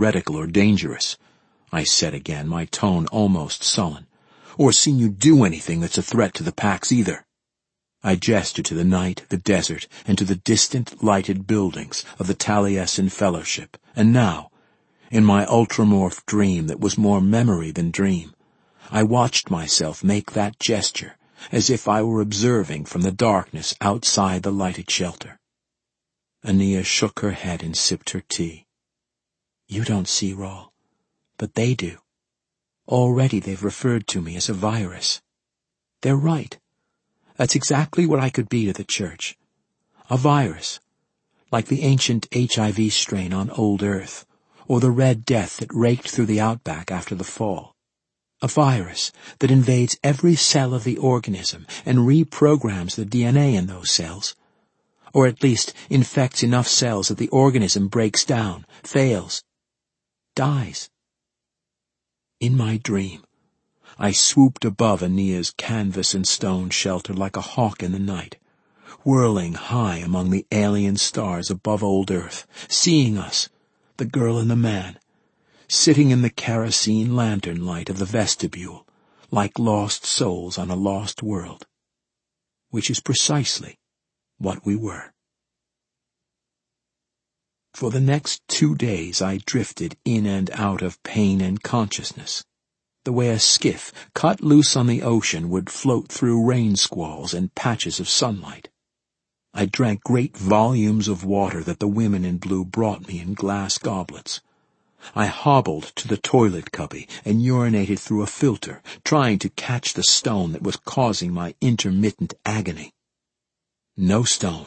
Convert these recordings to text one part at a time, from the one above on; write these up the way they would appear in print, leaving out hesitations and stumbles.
heretical or dangerous," I said again, my tone almost sullen, "or seen you do anything that's a threat to the Pax either." I gestured to the night, the desert, and to the distant, lighted buildings of the Taliesin Fellowship, and now, in my ultramorph dream that was more memory than dream, I watched myself make that gesture, as if I were observing from the darkness outside the lighted shelter. Aeneas shook her head and sipped her tea. "You don't see, Rawl, but they do. Already they've referred to me as a virus. They're right. That's exactly what I could be to the Church. A virus, like the ancient HIV strain on old Earth, or the Red Death that raked through the outback after the fall. A virus that invades every cell of the organism and reprograms the DNA in those cells, or at least infects enough cells that the organism breaks down, fails, dies." In my dream, I swooped above Aeneas' canvas and stone shelter like a hawk in the night, whirling high among the alien stars above old Earth, seeing us, the girl and the man, sitting in the kerosene lantern light of the vestibule, like lost souls on a lost world, which is precisely what we were. For the next 2 days I drifted in and out of pain and consciousness, the way a skiff cut loose on the ocean would float through rain squalls and patches of sunlight. I drank great volumes of water that the women in blue brought me in glass goblets. I hobbled to the toilet cubby and urinated through a filter, trying to catch the stone that was causing my intermittent agony. No stone.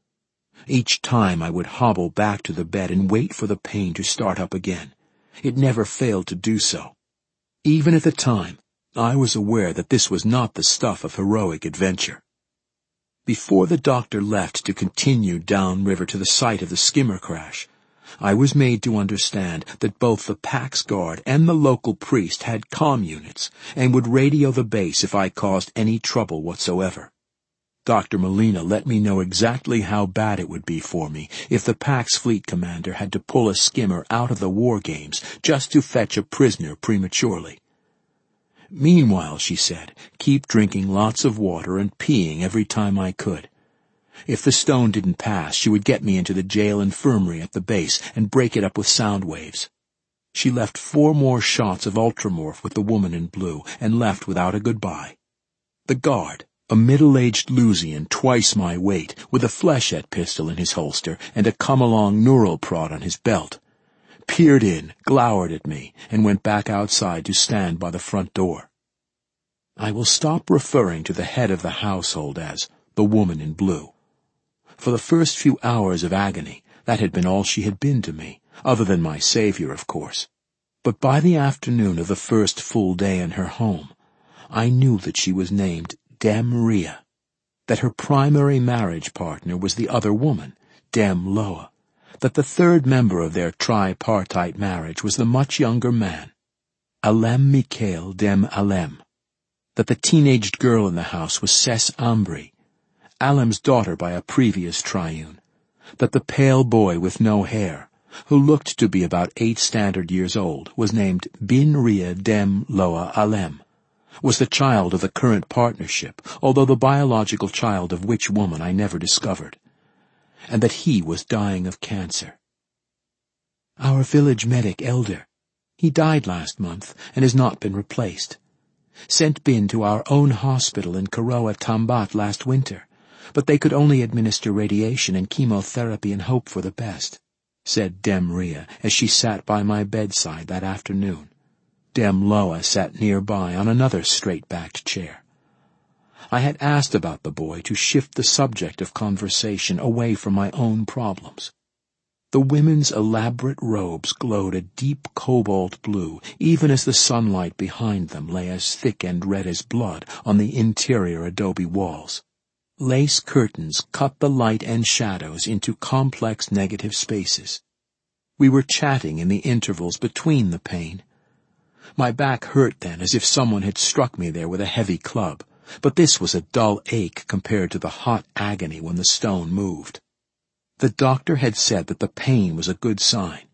Each time I would hobble back to the bed and wait for the pain to start up again. It never failed to do so. Even at the time, I was aware that this was not the stuff of heroic adventure. Before the doctor left to continue downriver to the site of the skimmer crash, I was made to understand that both the Pax Guard and the local priest had comm units and would radio the base if I caused any trouble whatsoever. Dr. Molina let me know exactly how bad it would be for me if the Pax fleet commander had to pull a skimmer out of the war games just to fetch a prisoner prematurely. Meanwhile, she said, keep drinking lots of water and peeing every time I could. If the stone didn't pass, she would get me into the jail infirmary at the base and break it up with sound waves. She left 4 more shots of Ultramorph with the woman in blue and left without a goodbye. The guard, a middle-aged Lusian twice my weight, with a flechette pistol in his holster and a come-along neural prod on his belt, peered in, glowered at me, and went back outside to stand by the front door. I will stop referring to the head of the household as the woman in blue. For the first few hours of agony, that had been all she had been to me, other than my savior, of course. But by the afternoon of the first full day in her home, I knew that she was named Dem Rhea, that her primary marriage partner was the other woman, Dem Loa, that the third member of their tripartite marriage was the much younger man, Alem Mikhail Dem Alem, that the teenaged girl in the house was Ses Ambri, Alem's daughter by a previous triune, that the pale boy with no hair, who looked to be about 8 standard years old, was named Bin Rhea Dem Loa Alem, was the child of the current partnership, although the biological child of which woman I never discovered, and that he was dying of cancer. Our village medic, Elder, he died last month and has not been replaced. Sent Bin to our own hospital in Karoa Tambat last winter, but they could only administer radiation and chemotherapy and hope for the best, said Dem Rhea as she sat by my bedside that afternoon. Dem Loa sat nearby on another straight-backed chair. I had asked about the boy to shift the subject of conversation away from my own problems. The women's elaborate robes glowed a deep cobalt blue, even as the sunlight behind them lay as thick and red as blood on the interior adobe walls. Lace curtains cut the light and shadows into complex negative spaces. We were chatting in the intervals between the pain. My back hurt then as if someone had struck me there with a heavy club, but this was a dull ache compared to the hot agony when the stone moved. The doctor had said that the pain was a good sign,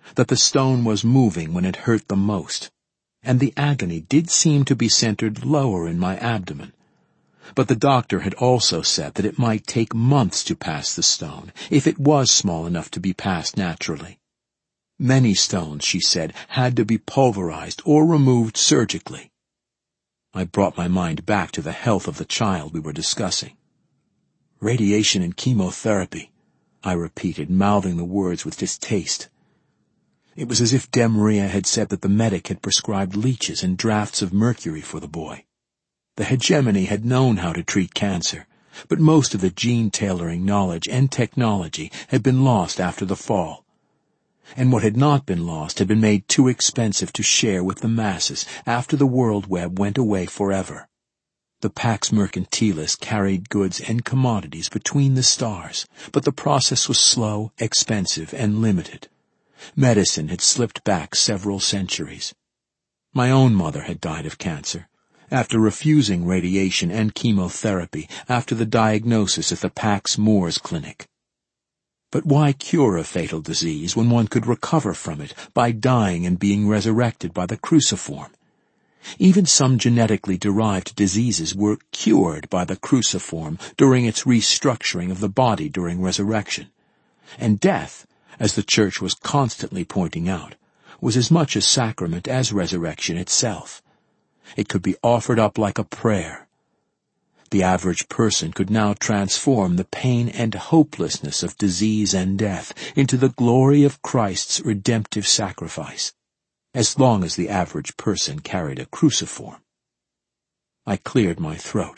that the stone was moving when it hurt the most, and the agony did seem to be centered lower in my abdomen. But the doctor had also said that it might take months to pass the stone, if it was small enough to be passed naturally. Many stones, she said, had to be pulverized or removed surgically. I brought my mind back to the health of the child we were discussing. "Radiation and chemotherapy," I repeated, mouthing the words with distaste. It was as if Dame Maria had said that the medic had prescribed leeches and drafts of mercury for the boy. The hegemony had known how to treat cancer, but most of the gene-tailoring knowledge and technology had been lost after the fall. And what had not been lost had been made too expensive to share with the masses after the World Web went away forever. The Pax Mercantilis carried goods and commodities between the stars, but the process was slow, expensive, and limited. Medicine had slipped back several centuries. My own mother had died of cancer, after refusing radiation and chemotherapy after the diagnosis at the Pax Moors Clinic. But why cure a fatal disease when one could recover from it by dying and being resurrected by the cruciform? Even some genetically derived diseases were cured by the cruciform during its restructuring of the body during resurrection. And death, as the Church was constantly pointing out, was as much a sacrament as resurrection itself. It could be offered up like a prayer. The average person could now transform the pain and hopelessness of disease and death into the glory of Christ's redemptive sacrifice, as long as the average person carried a cruciform. I cleared my throat.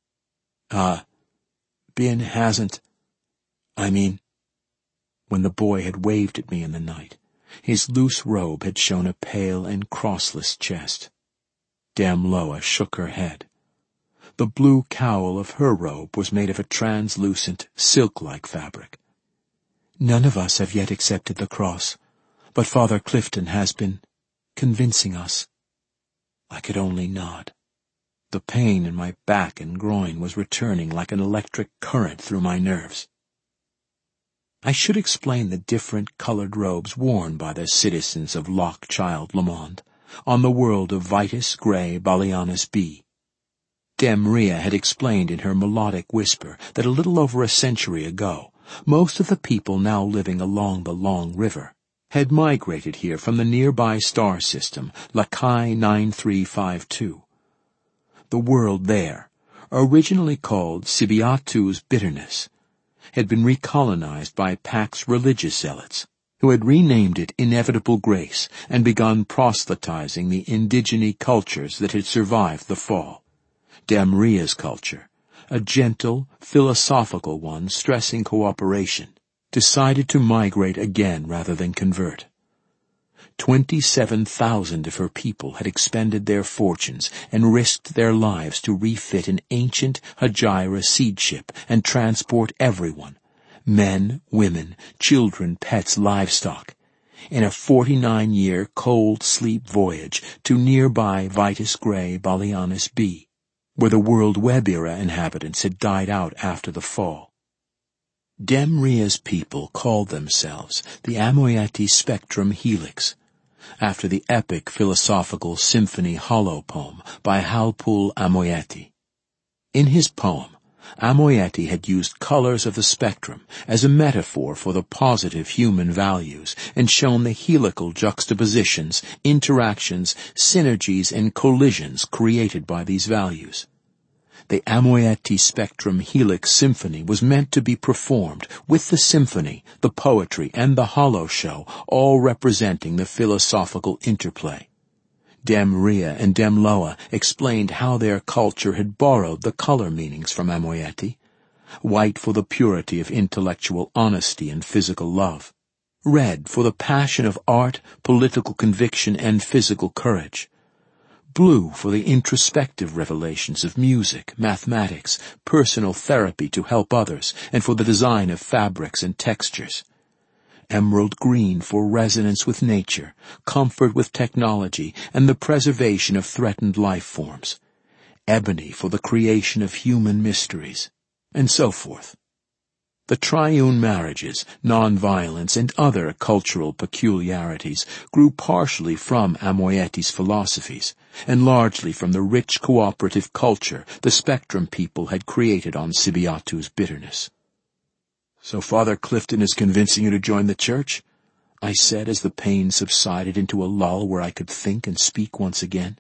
Ben hasn't... When the boy had waved at me in the night, his loose robe had shown a pale and crossless chest. Dame Loa shook her head. The blue cowl of her robe was made of a translucent, silk-like fabric. "None of us have yet accepted the cross, but Father Clifton has been convincing us." I could only nod. The pain in my back and groin was returning like an electric current through my nerves. I should explain the different colored robes worn by the citizens of Loch Child Lamond on the world of Vitus Grey Balianus B. Dame Maria had explained in her melodic whisper that a little over a century ago, most of the people now living along the Long River had migrated here from the nearby star system, Lacaille 9352. The world there, originally called Sibiatu's Bitterness, had been recolonized by Pax religious zealots, who had renamed it Inevitable Grace and begun proselytizing the indigene cultures that had survived the fall. Dame Maria's culture, a gentle, philosophical one stressing cooperation, decided to migrate again rather than convert. 27,000 of her people had expended their fortunes and risked their lives to refit an ancient Hejira seed ship and transport everyone, men, women, children, pets, livestock, in a 49-year cold sleep voyage to nearby Vitus Grey Balianus B, where the World Web era inhabitants had died out after the fall. Dame Maria's people called themselves the Amoieti Spectrum Helix, after the epic philosophical symphony Hollow poem by Halpul Amoieti. In his poem, Amoieti had used colors of the spectrum as a metaphor for the positive human values and shown the helical juxtapositions, interactions, synergies, and collisions created by these values. The Amoieti Spectrum Helix Symphony was meant to be performed with the symphony, the poetry, and the hollow show, all representing the philosophical interplay. Dame Maria and Dame Loa explained how their culture had borrowed the color meanings from Amoieti: white for the purity of intellectual honesty and physical love, red for the passion of art, political conviction, and physical courage, blue for the introspective revelations of music, mathematics, personal therapy to help others, and for the design of fabrics and textures, emerald green for resonance with nature, comfort with technology, and the preservation of threatened life forms, ebony for the creation of human mysteries, and so forth. The triune marriages, non-violence, and other cultural peculiarities grew partially from Amoietti's philosophies, and largely from the rich cooperative culture the Spectrum people had created on Sibiatu's bitterness. "So Father Clifton is convincing you to join the church?" I said as the pain subsided into a lull where I could think and speak once again.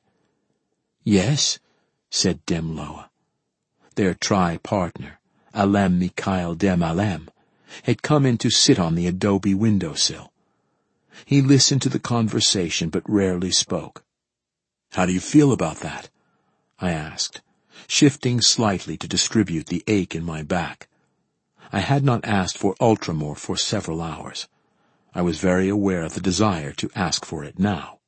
"Yes," said Dem Loa. Their tri-partner, Alem Mikhail Dem Alem, had come in to sit on the adobe windowsill. He listened to the conversation but rarely spoke. "How do you feel about that?" I asked, shifting slightly to distribute the ache in my back. I had not asked for Ultramorph for several hours. I was very aware of the desire to ask for it now.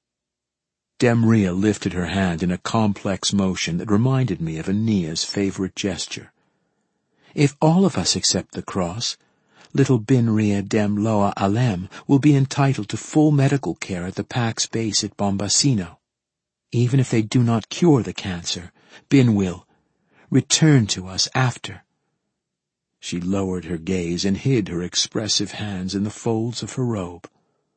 Demria lifted her hand in a complex motion that reminded me of Ania's favorite gesture. "If all of us accept the cross, little Binria Dem Loa Alem will be entitled to full medical care at the Pax base at Bombasino. Even if they do not cure the cancer, Bin will return to us after." She lowered her gaze and hid her expressive hands in the folds of her robe.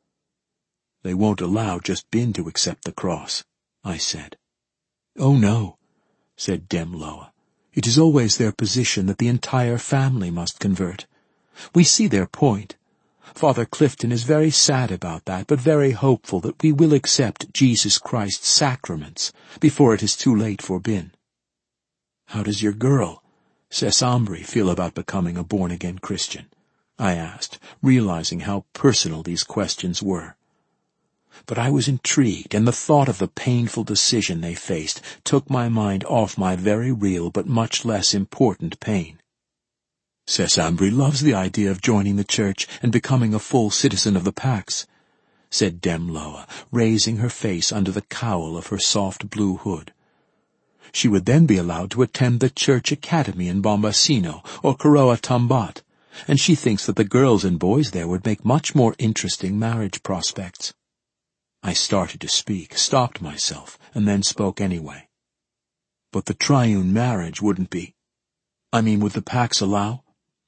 "They won't allow just Bin to accept the cross," I said. "Oh no," said Dem Loa. "It is always their position that the entire family must convert. We see their point. Father Clifton is very sad about that, but very hopeful that we will accept Jesus Christ's sacraments before it is too late for Bin." "How does your girl, Sesambri, feel about becoming a born-again Christian?" I asked, realizing how personal these questions were. But I was intrigued, and the thought of the painful decision they faced took my mind off my very real but much less important pain. "Sesambri loves the idea of joining the church and becoming a full citizen of the Pax," said Dem Loa, raising her face under the cowl of her soft blue hood. "She would then be allowed to attend the church academy in Bombasino or Koroa Tambat, and she thinks that the girls and boys there would make much more interesting marriage prospects." I started to speak, stopped myself, and then spoke anyway. "But the triune marriage wouldn't be... would the Pax allow?"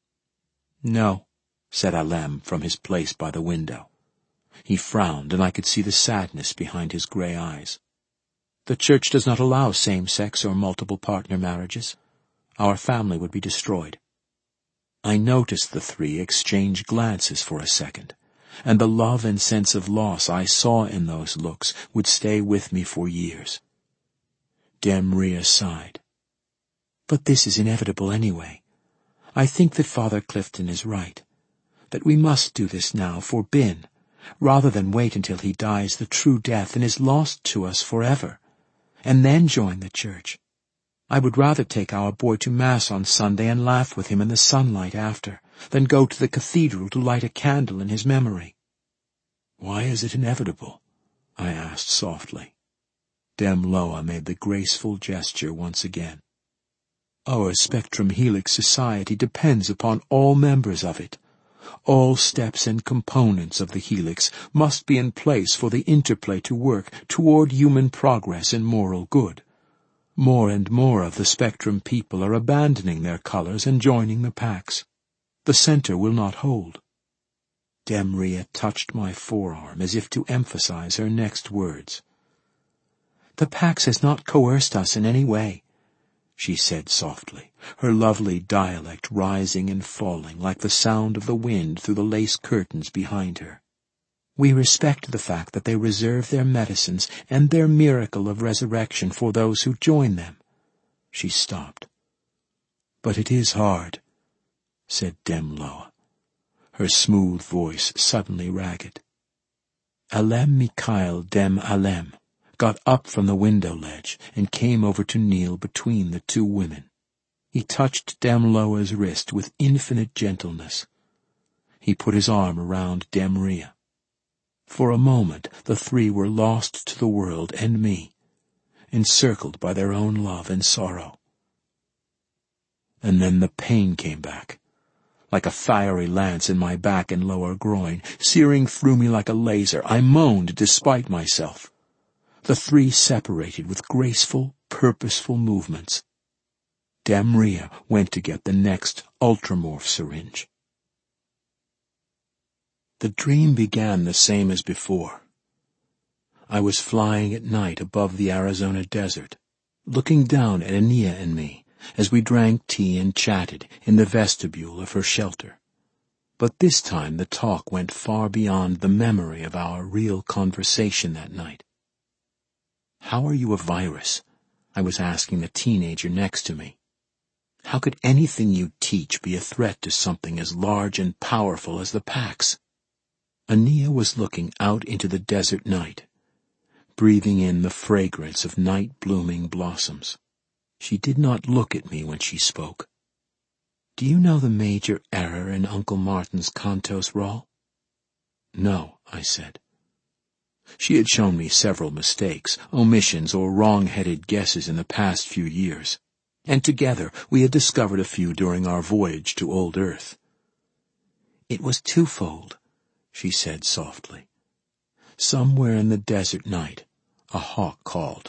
"No," said Alem from his place by the window. He frowned, and I could see the sadness behind his grey eyes. "The church does not allow same-sex or multiple-partner marriages. Our family would be destroyed." I noticed the three exchange glances for a second, and the love and sense of loss I saw in those looks would stay with me for years. Demria sighed. "But this is inevitable anyway. I think that Father Clifton is right, that we must do this now for Bin, rather than wait until he dies the true death and is lost to us forever, and then join the church. I would rather take our boy to Mass on Sunday and laugh with him in the sunlight after, than go to the cathedral to light a candle in his memory." "Why is it inevitable?" I asked softly. Dem Loa made the graceful gesture once again. "Our Spectrum Helix Society depends upon all members of it. All steps and components of the helix must be in place for the interplay to work toward human progress and moral good. More and more of the Spectrum people are abandoning their colors and joining the Pax. The center will not hold." Demria touched my forearm as if to emphasize her next words. "The Pax has not coerced us in any way," she said softly, her lovely dialect rising and falling like the sound of the wind through the lace curtains behind her. "We respect the fact that they reserve their medicines and their miracle of resurrection for those who join them." She stopped. "But it is hard," said Dem Loa, her smooth voice suddenly ragged. Alem Mikhail Dem Alem got up from the window ledge and came over to kneel between the two women. He touched Dem Loa's wrist with infinite gentleness. He put his arm around Demria. For a moment the three were lost to the world and me, encircled by their own love and sorrow. And then the pain came back, like a fiery lance in my back and lower groin, searing through me like a laser. I moaned despite myself. The three separated with graceful, purposeful movements. Demria went to get the next Ultramorph syringe. The dream began the same as before. I was flying at night above the Arizona desert, looking down at Ania and me as we drank tea and chatted in the vestibule of her shelter. But this time the talk went far beyond the memory of our real conversation that night. "How are you a virus?" I was asking the teenager next to me. "How could anything you teach be a threat to something as large and powerful as the Pax?" Ania was looking out into the desert night, breathing in the fragrance of night-blooming blossoms. She did not look at me when she spoke. "Do you know the major error in Uncle Martin's Cantos Roll?" "No," I said. She had shown me several mistakes, omissions, or wrong-headed guesses in the past few years, and together we had discovered a few during our voyage to Old Earth. "It was twofold," she said softly. Somewhere in the desert night, a hawk called.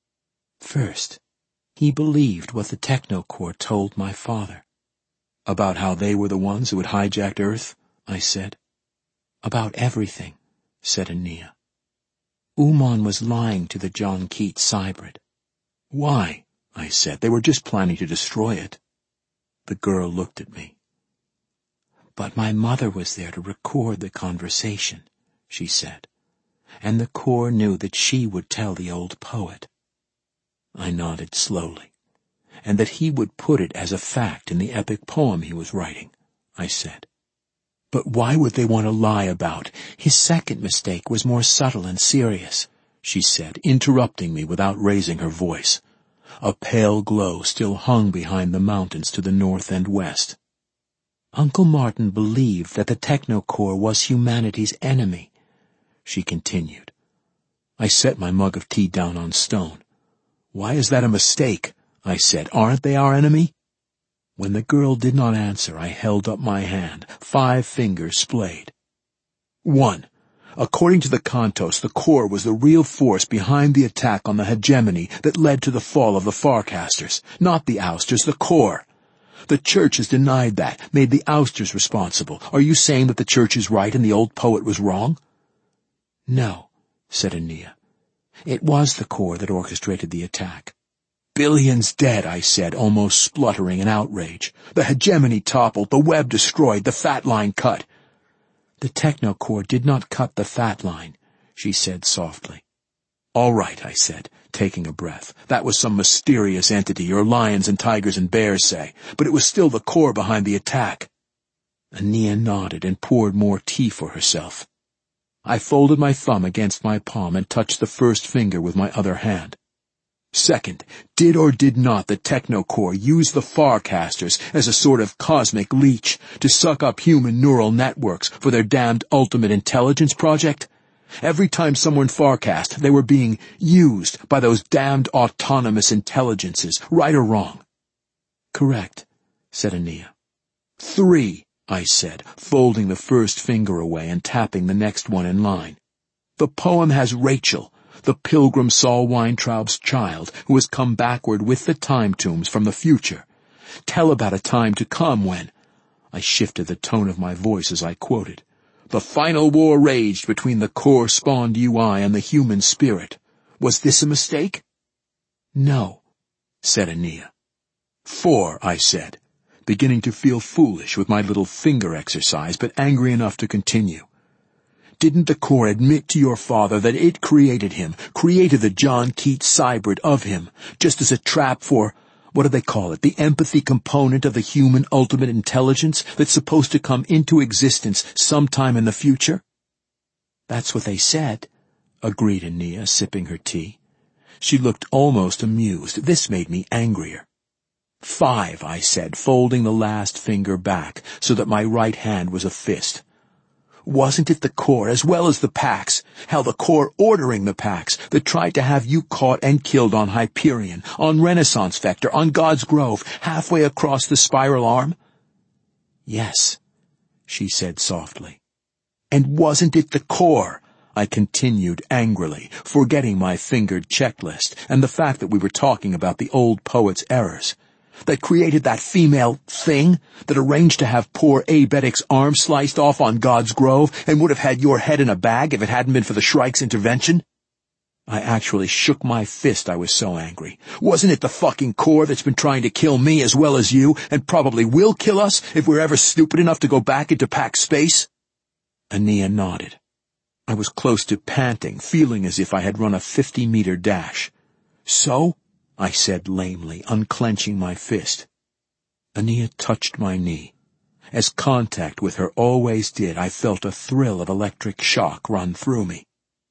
"First, he believed what the Technocorps told my father." "About how they were the ones who had hijacked Earth?" I said. "About everything," said Ania. "Uman was lying to the John Keats Cybrid." "Why?" I said. "They were just planning to destroy it." The girl looked at me. "But my mother was there to record the conversation," she said, "and the Corps knew that she would tell the old poet." I nodded slowly. "And that he would put it as a fact in the epic poem he was writing," I said. "But why would they want to lie about? His second mistake was more subtle and serious," she said, interrupting me without raising her voice. A pale glow still hung behind the mountains to the north and west. "Uncle Martin believed that the Technocorps was humanity's enemy," she continued. I set my mug of tea down on stone. "Why is that a mistake?" I said. "Aren't they our enemy?" When the girl did not answer, I held up my hand, 5 fingers splayed. 1. According to the Cantos, the Corps was the real force behind the attack on the hegemony that led to the fall of the Farcasters, not the Ousters, the Corps. The Church has denied that, made the Ousters responsible. Are you saying that the Church is right and the old poet was wrong? "No," said Ania. "It was the Corps that orchestrated the attack." "Billions dead," I said, almost spluttering in outrage. "The hegemony toppled, the web destroyed, the fat line cut." "The Technocorps did not cut the fat line," she said softly. "All right," I said, taking a breath. "That was some mysterious entity, your lions and tigers and bears say, but it was still the Corps behind the attack." Ania nodded and poured more tea for herself. I folded my thumb against my palm and touched the first finger with my other hand. "Second, did or did not the Technocorps use the Farcasters as a sort of cosmic leech to suck up human neural networks for their damned ultimate intelligence project? Every time someone Farcast, they were being used by those damned autonomous intelligences, right or wrong?" "Correct," said Ania. 3, I said, folding the first finger away and tapping the next one in line. "The poem has Rachel, the pilgrim Saul Weintraub's child, who has come backward with the time tombs from the future. Tell about a time to come when—" I shifted the tone of my voice as I quoted, "the final war raged between the Corps-spawned UI and the human spirit. Was this a mistake?" "No," said Ania. 4, I said, beginning to feel foolish with my little finger exercise, but angry enough to continue. "Didn't the Corps admit to your father that it created him, created the John Keats Cybrid of him, just as a trap for, what do they call it, the empathy component of the human ultimate intelligence that's supposed to come into existence sometime in the future?" "That's what they said," agreed Ania, sipping her tea. She looked almost amused. This made me angrier. 5, I said, folding the last finger back so that my right hand was a fist. "Wasn't it the Corps as well as the Pax? Hell, the Corps ordering the Pax that tried to have you caught and killed on Hyperion, on Renaissance Vector, on God's Grove, halfway across the spiral arm?" "Yes," she said softly. "And wasn't it the Corps?" I continued angrily, forgetting my fingered checklist and the fact that we were talking about the old poet's errors. that created that female thing that arranged to have poor Abetic's arm sliced off on God's Grove and would have had your head in a bag if it hadn't been for the Shrike's intervention? I actually shook my fist, I was so angry. Wasn't it the fucking Corps that's been trying to kill me as well as you, and probably will kill us if we're ever stupid enough to go back into packed space? Ania nodded. I was close to panting, feeling as if I had run a 50-meter dash. So? I said lamely, unclenching my fist. Ania touched my knee. As contact with her always did, I felt a thrill of electric shock run through me.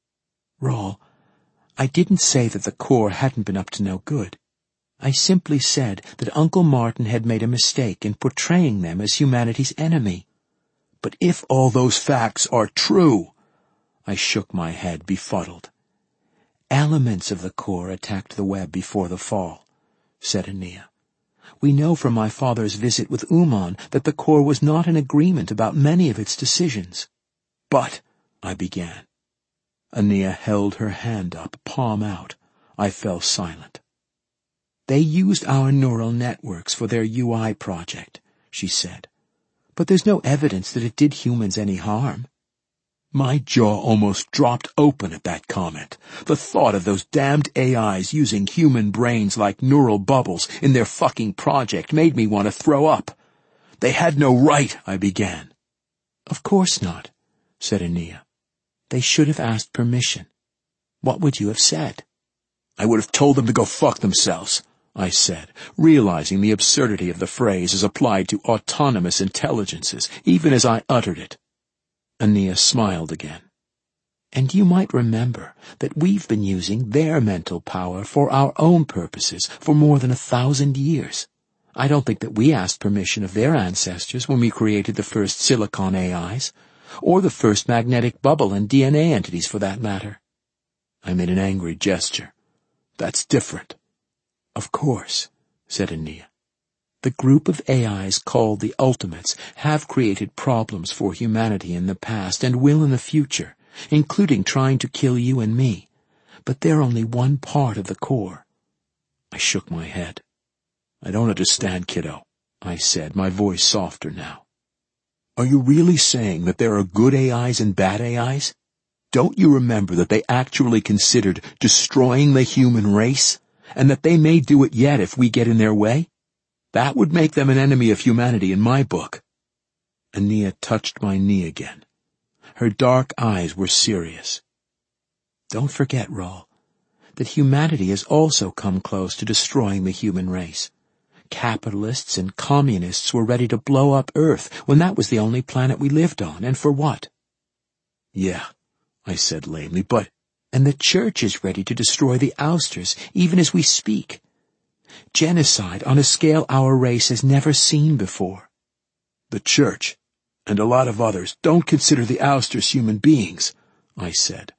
Rawl, I didn't say that the Corps hadn't been up to no good. I simply said that Uncle Martin had made a mistake in portraying them as humanity's enemy. But if all those facts are true— I shook my head, befuddled. Elements of the Corps attacked the web before the fall, said Ania. We know from my father's visit with Uman that the Corps was not in agreement about many of its decisions. But— I began. Ania held her hand up, palm out. I fell silent. They used our neural networks for their UI project, she said. But there's no evidence that it did humans any harm. My jaw almost dropped open at that comment. The thought of those damned AIs using human brains like neural bubbles in their fucking project made me want to throw up. They had no right, I began. Of course not, said Ania. They should have asked permission. What would you have said? I would have told them to go fuck themselves, I said, realizing the absurdity of the phrase as applied to autonomous intelligences, even as I uttered it. Ania smiled again. And you might remember that we've been using their mental power for our own purposes for more than 1,000 years. I don't think that we asked permission of their ancestors when we created the first silicon AIs, or the first magnetic bubble and DNA entities for that matter. I made an angry gesture. That's different. Of course, said Ania. The group of AIs called the Ultimates have created problems for humanity in the past and will in the future, including trying to kill you and me. But they're only one part of the Corps. I shook my head. I don't understand, kiddo, I said, my voice softer now. Are you really saying that there are good AIs and bad AIs? Don't you remember that they actually considered destroying the human race, and that they may do it yet if we get in their way? That would make them an enemy of humanity in my book. Ania touched my knee again. Her dark eyes were serious. Don't forget, Rawl, that humanity has also come close to destroying the human race. Capitalists and communists were ready to blow up Earth when that was the only planet we lived on, and for what? Yeah, I said lamely, but— And the Church is ready to destroy the ousters, even as we speak. Genocide on a scale our race has never seen before. The Church, and a lot of others, don't consider the ousters human beings, I said.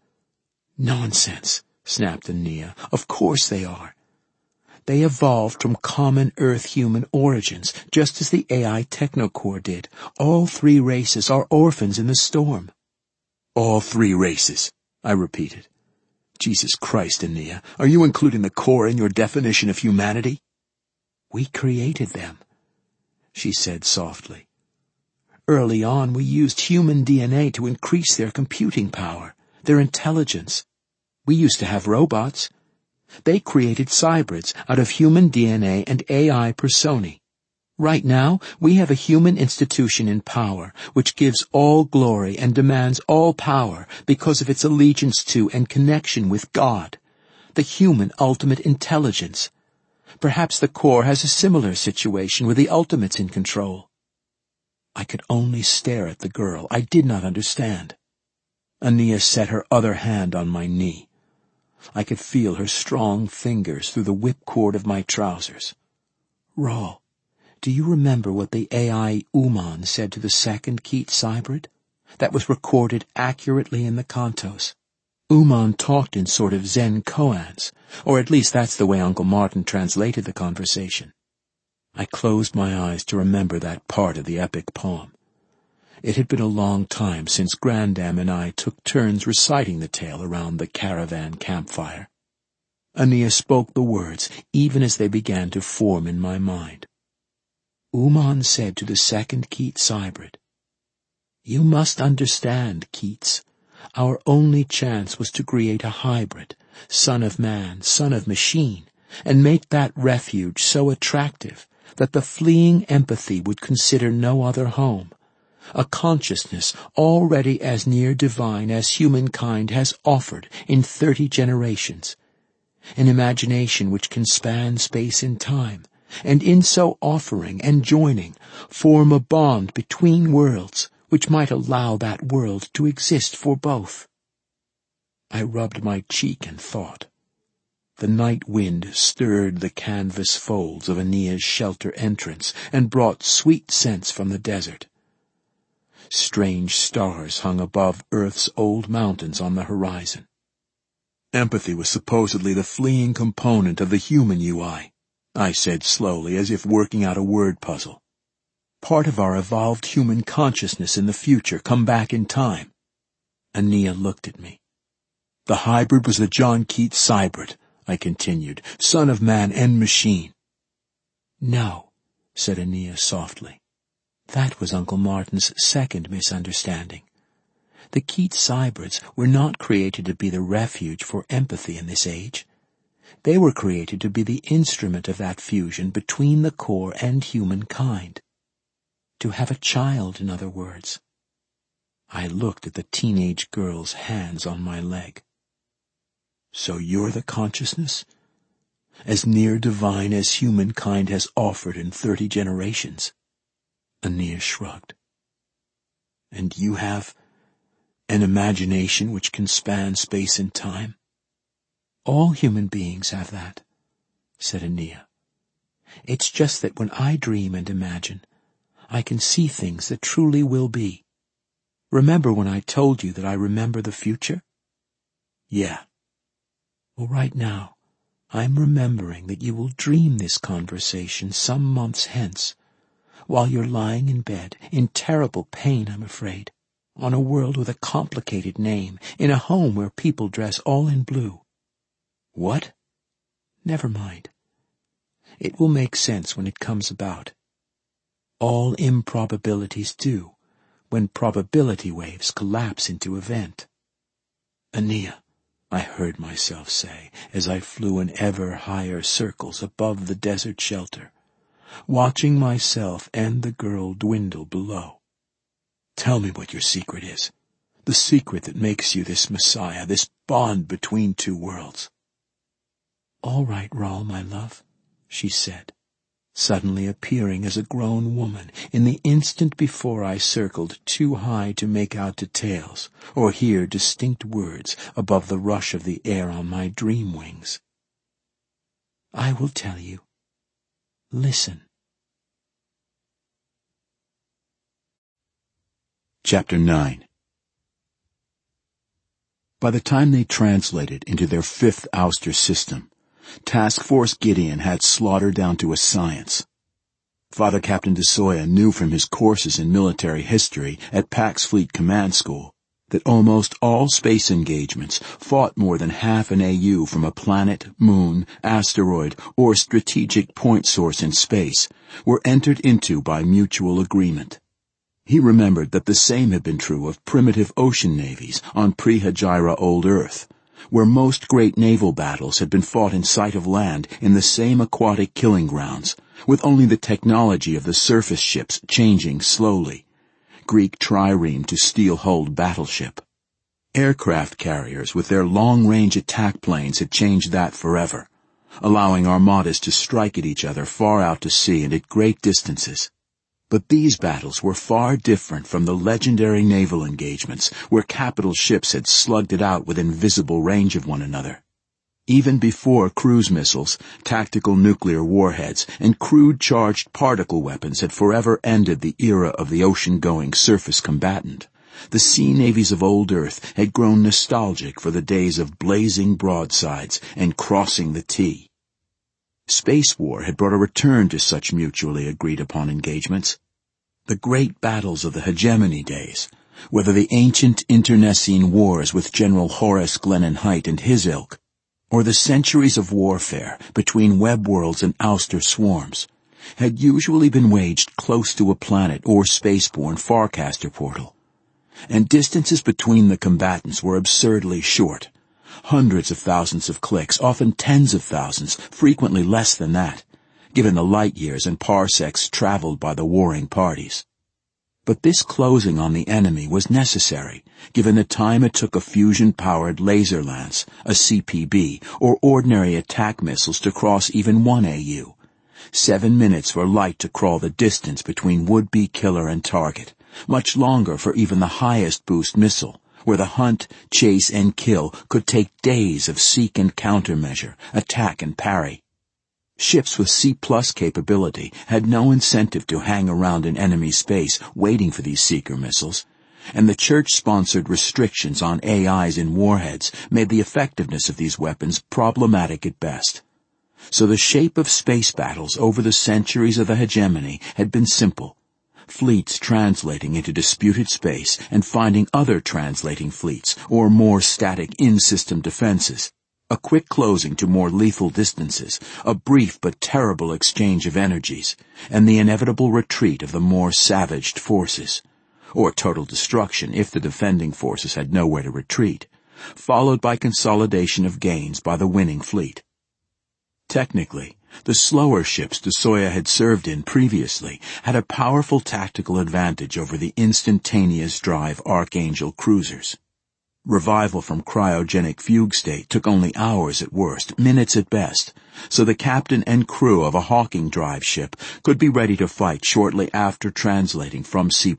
Nonsense, snapped Ania. Of course they are. They evolved from common Earth-human origins, just as the AI Technocore did. All 3 races are orphans in the storm. All 3 races, I repeated. Jesus Christ, Ania, are you including the Corps in your definition of humanity? We created them, she said softly. Early on, we used human DNA to increase their computing power, their intelligence. We used to have robots. They created cybrids out of human DNA and AI personae. Right now, we have a human institution in power, which gives all glory and demands all power because of its allegiance to and connection with God, the human ultimate intelligence. Perhaps the Corps has a similar situation with the Ultimates in control. I could only stare at the girl. I did not understand. Ania set her other hand on my knee. I could feel her strong fingers through the whipcord of my trousers. Rawl, do you remember what the AI Uman said to the second Keet Cybrid? That was recorded accurately in the Kantos. Uman talked in sort of Zen koans, or at least that's the way Uncle Martin translated the conversation. I closed my eyes to remember that part of the epic poem. It had been a long time since Grandam and I took turns reciting the tale around the caravan campfire. Aeneas spoke the words even as they began to form in my mind. Uman said to the second Keats hybrid, "You must understand, Keats, our only chance was to create a hybrid, son of man, son of machine, and make that refuge so attractive that the fleeing empathy would consider no other home, a consciousness already as near divine as humankind has offered in 30 generations, an imagination which can span space and time, and in so offering and joining form a bond between worlds which might allow that world to exist for both." I rubbed my cheek and thought. The night wind stirred the canvas folds of Aeneas' shelter entrance and brought sweet scents from the desert. Strange stars hung above Earth's old mountains on the horizon. Empathy was supposedly the fleeing component of the human UI, I said slowly, as if working out a word puzzle. Part of our evolved human consciousness in the future come back in time. Aeneas looked at me. "The hybrid was the John Keats hybrid," I continued, "son of man and machine." "No," said Aeneas softly. "That was Uncle Martin's second misunderstanding. The Keats hybrids were not created to be the refuge for empathy in this age. They were created to be the instrument of that fusion between the core and humankind. To have a child, in other words." I looked at the teenage girl's hands on my leg. "So you're the consciousness? As near divine as humankind has offered in 30 generations? Aeneas shrugged. "And you have an imagination which can span space and time?" "All human beings have that," said Aeneas. "It's just that when I dream and imagine, I can see things that truly will be. Remember when I told you that I remember the future?" "Yeah." "Well, right now, I'm remembering that you will dream this conversation some months hence, while you're lying in bed, in terrible pain, I'm afraid, on a world with a complicated name, in a home where people dress all in blue." "What?" "Never mind. It will make sense when it comes about. All improbabilities do, when probability waves collapse into event." "Aeneas," I heard myself say, as I flew in ever higher circles above the desert shelter, watching myself and the girl dwindle below. "Tell me what your secret is, the secret that makes you this Messiah, this bond between two worlds." "All right, Raoul, my love," she said, suddenly appearing as a grown woman in the instant before I circled too high to make out details or hear distinct words above the rush of the air on my dream wings. "I will tell you. Listen." Chapter 9. By the time they translated into their 5th ouster system, Task Force Gideon had slaughter down to a science. Father Captain de Soya knew from his courses in military history at Pax Fleet Command School that almost all space engagements fought more than half an AU from a planet, moon, asteroid, or strategic point source in space were entered into by mutual agreement. He remembered that the same had been true of primitive ocean navies on pre-Hejira Old Earth, where most great naval battles had been fought in sight of land in the same aquatic killing grounds, with only the technology of the surface ships changing slowly. Greek trireme to steel-hulled battleship. Aircraft carriers with their long-range attack planes had changed that forever, allowing armadas to strike at each other far out to sea and at great distances. But these battles were far different from the legendary naval engagements where capital ships had slugged it out within visible range of one another. Even before cruise missiles, tactical nuclear warheads, and crude-charged particle weapons had forever ended the era of the ocean-going surface combatant, the sea navies of old Earth had grown nostalgic for the days of blazing broadsides and crossing the T. Space war had brought a return to such mutually agreed-upon engagements. The great battles of the hegemony days, whether the ancient internecine wars with General Horace Glennon Height and his ilk, or the centuries of warfare between web worlds and ouster swarms, had usually been waged close to a planet or spaceborne Farcaster portal, and distances between the combatants were absurdly short. Hundreds of thousands of clicks, often tens of thousands, frequently less than that, given the light years and parsecs traveled by the warring parties. But this closing on the enemy was necessary, given the time it took a fusion-powered laser lance, a CPB, or ordinary attack missiles to cross even 1 AU. 7 minutes for light to crawl the distance between would-be killer and target, much longer for even the highest boost missile, where the hunt, chase, and kill could take days of seek and countermeasure, attack and parry. Ships with C+ capability had no incentive to hang around in enemy space waiting for these seeker missiles, and the Church-sponsored restrictions on AIs in warheads made the effectiveness of these weapons problematic at best. So the shape of space battles over the centuries of the hegemony had been simple: fleets translating into disputed space and finding other translating fleets, or more static in-system defenses, a quick closing to more lethal distances, a brief but terrible exchange of energies, and the inevitable retreat of the more savaged forces, or total destruction if the defending forces had nowhere to retreat, followed by consolidation of gains by the winning fleet. Technically, the slower ships Desoya had served in previously had a powerful tactical advantage over the instantaneous drive Archangel cruisers. Revival from cryogenic fugue state took only hours at worst, minutes at best, so the captain and crew of a Hawking drive ship could be ready to fight shortly after translating from C+.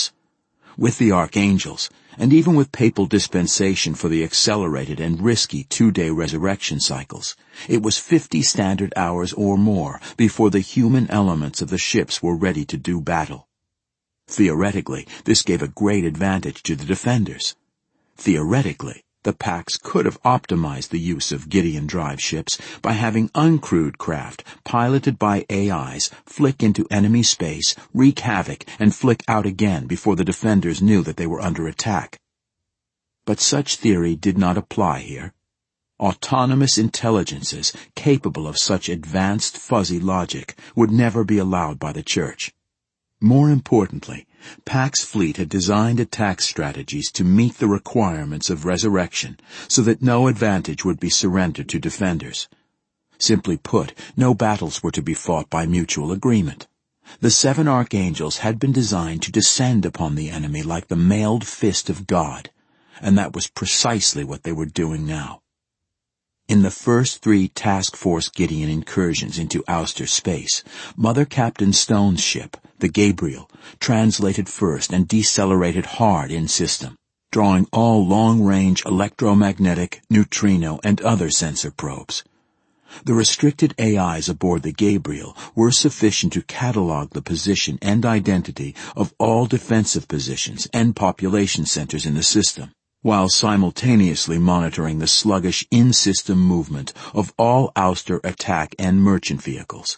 With the Archangels, and even with papal dispensation for the accelerated and risky 2-day resurrection cycles, it was 50 standard hours or more before the human elements of the ships were ready to do battle. Theoretically, this gave a great advantage to the defenders. Theoretically, the Pax could have optimized the use of Gideon drive ships by having uncrewed craft piloted by AIs flick into enemy space, wreak havoc, and flick out again before the defenders knew that they were under attack. But such theory did not apply here. Autonomous intelligences capable of such advanced fuzzy logic would never be allowed by the Church. More importantly, Pax Fleet had designed attack strategies to meet the requirements of resurrection so that no advantage would be surrendered to defenders. Simply put, no battles were to be fought by mutual agreement. The 7 Archangels had been designed to descend upon the enemy like the mailed fist of God, and that was precisely what they were doing now. In the first 3 Task Force Gideon incursions into ouster space, Mother Captain Stone's ship, the Gabriel, translated first and decelerated hard in system, drawing all long-range electromagnetic, neutrino, and other sensor probes. The restricted AIs aboard the Gabriel were sufficient to catalog the position and identity of all defensive positions and population centers in the system, while simultaneously monitoring the sluggish in-system movement of all ouster attack and merchant vehicles.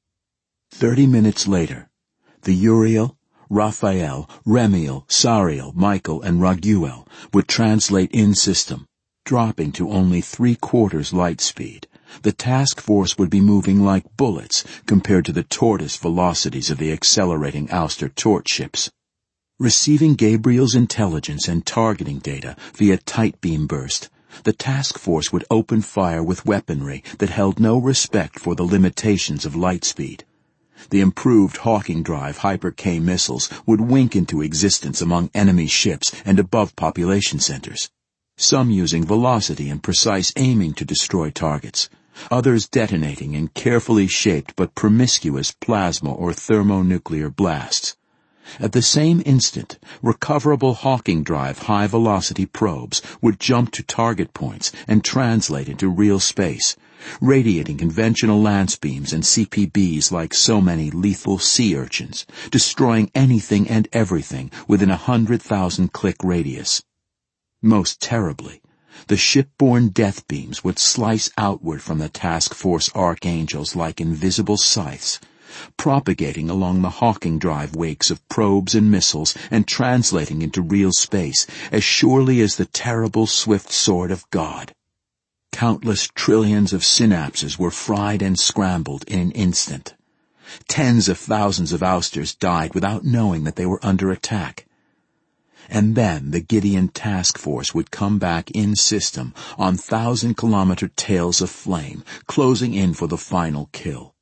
30 minutes later, the Uriel, Raphael, Remiel, Sariel, Michael, and Raguel would translate in-system, dropping to only 3/4 light speed. The task force would be moving like bullets compared to the tortoise velocities of the accelerating ouster torch ships. Receiving Gabriel's intelligence and targeting data via tight beam burst, the task force would open fire with weaponry that held no respect for the limitations of light speed. The improved Hawking drive Hyper-K missiles would wink into existence among enemy ships and above population centers, some using velocity and precise aiming to destroy targets, others detonating in carefully shaped but promiscuous plasma or thermonuclear blasts. At the same instant, recoverable Hawking drive high-velocity probes would jump to target points and translate into real space, radiating conventional lance beams and CPBs like so many lethal sea urchins, destroying anything and everything within 100,000 click radius. Most terribly, the shipborne death beams would slice outward from the task force Archangels like invisible scythes, propagating along the Hawking drive wakes of probes and missiles and translating into real space as surely as the terrible swift sword of God. countless trillions of synapses were fried and scrambled in an instant. Tens of thousands of ousters died without knowing that they were under attack. And then the Gideon task force would come back in system on 1,000-kilometer tails of flame, closing in for the final kill.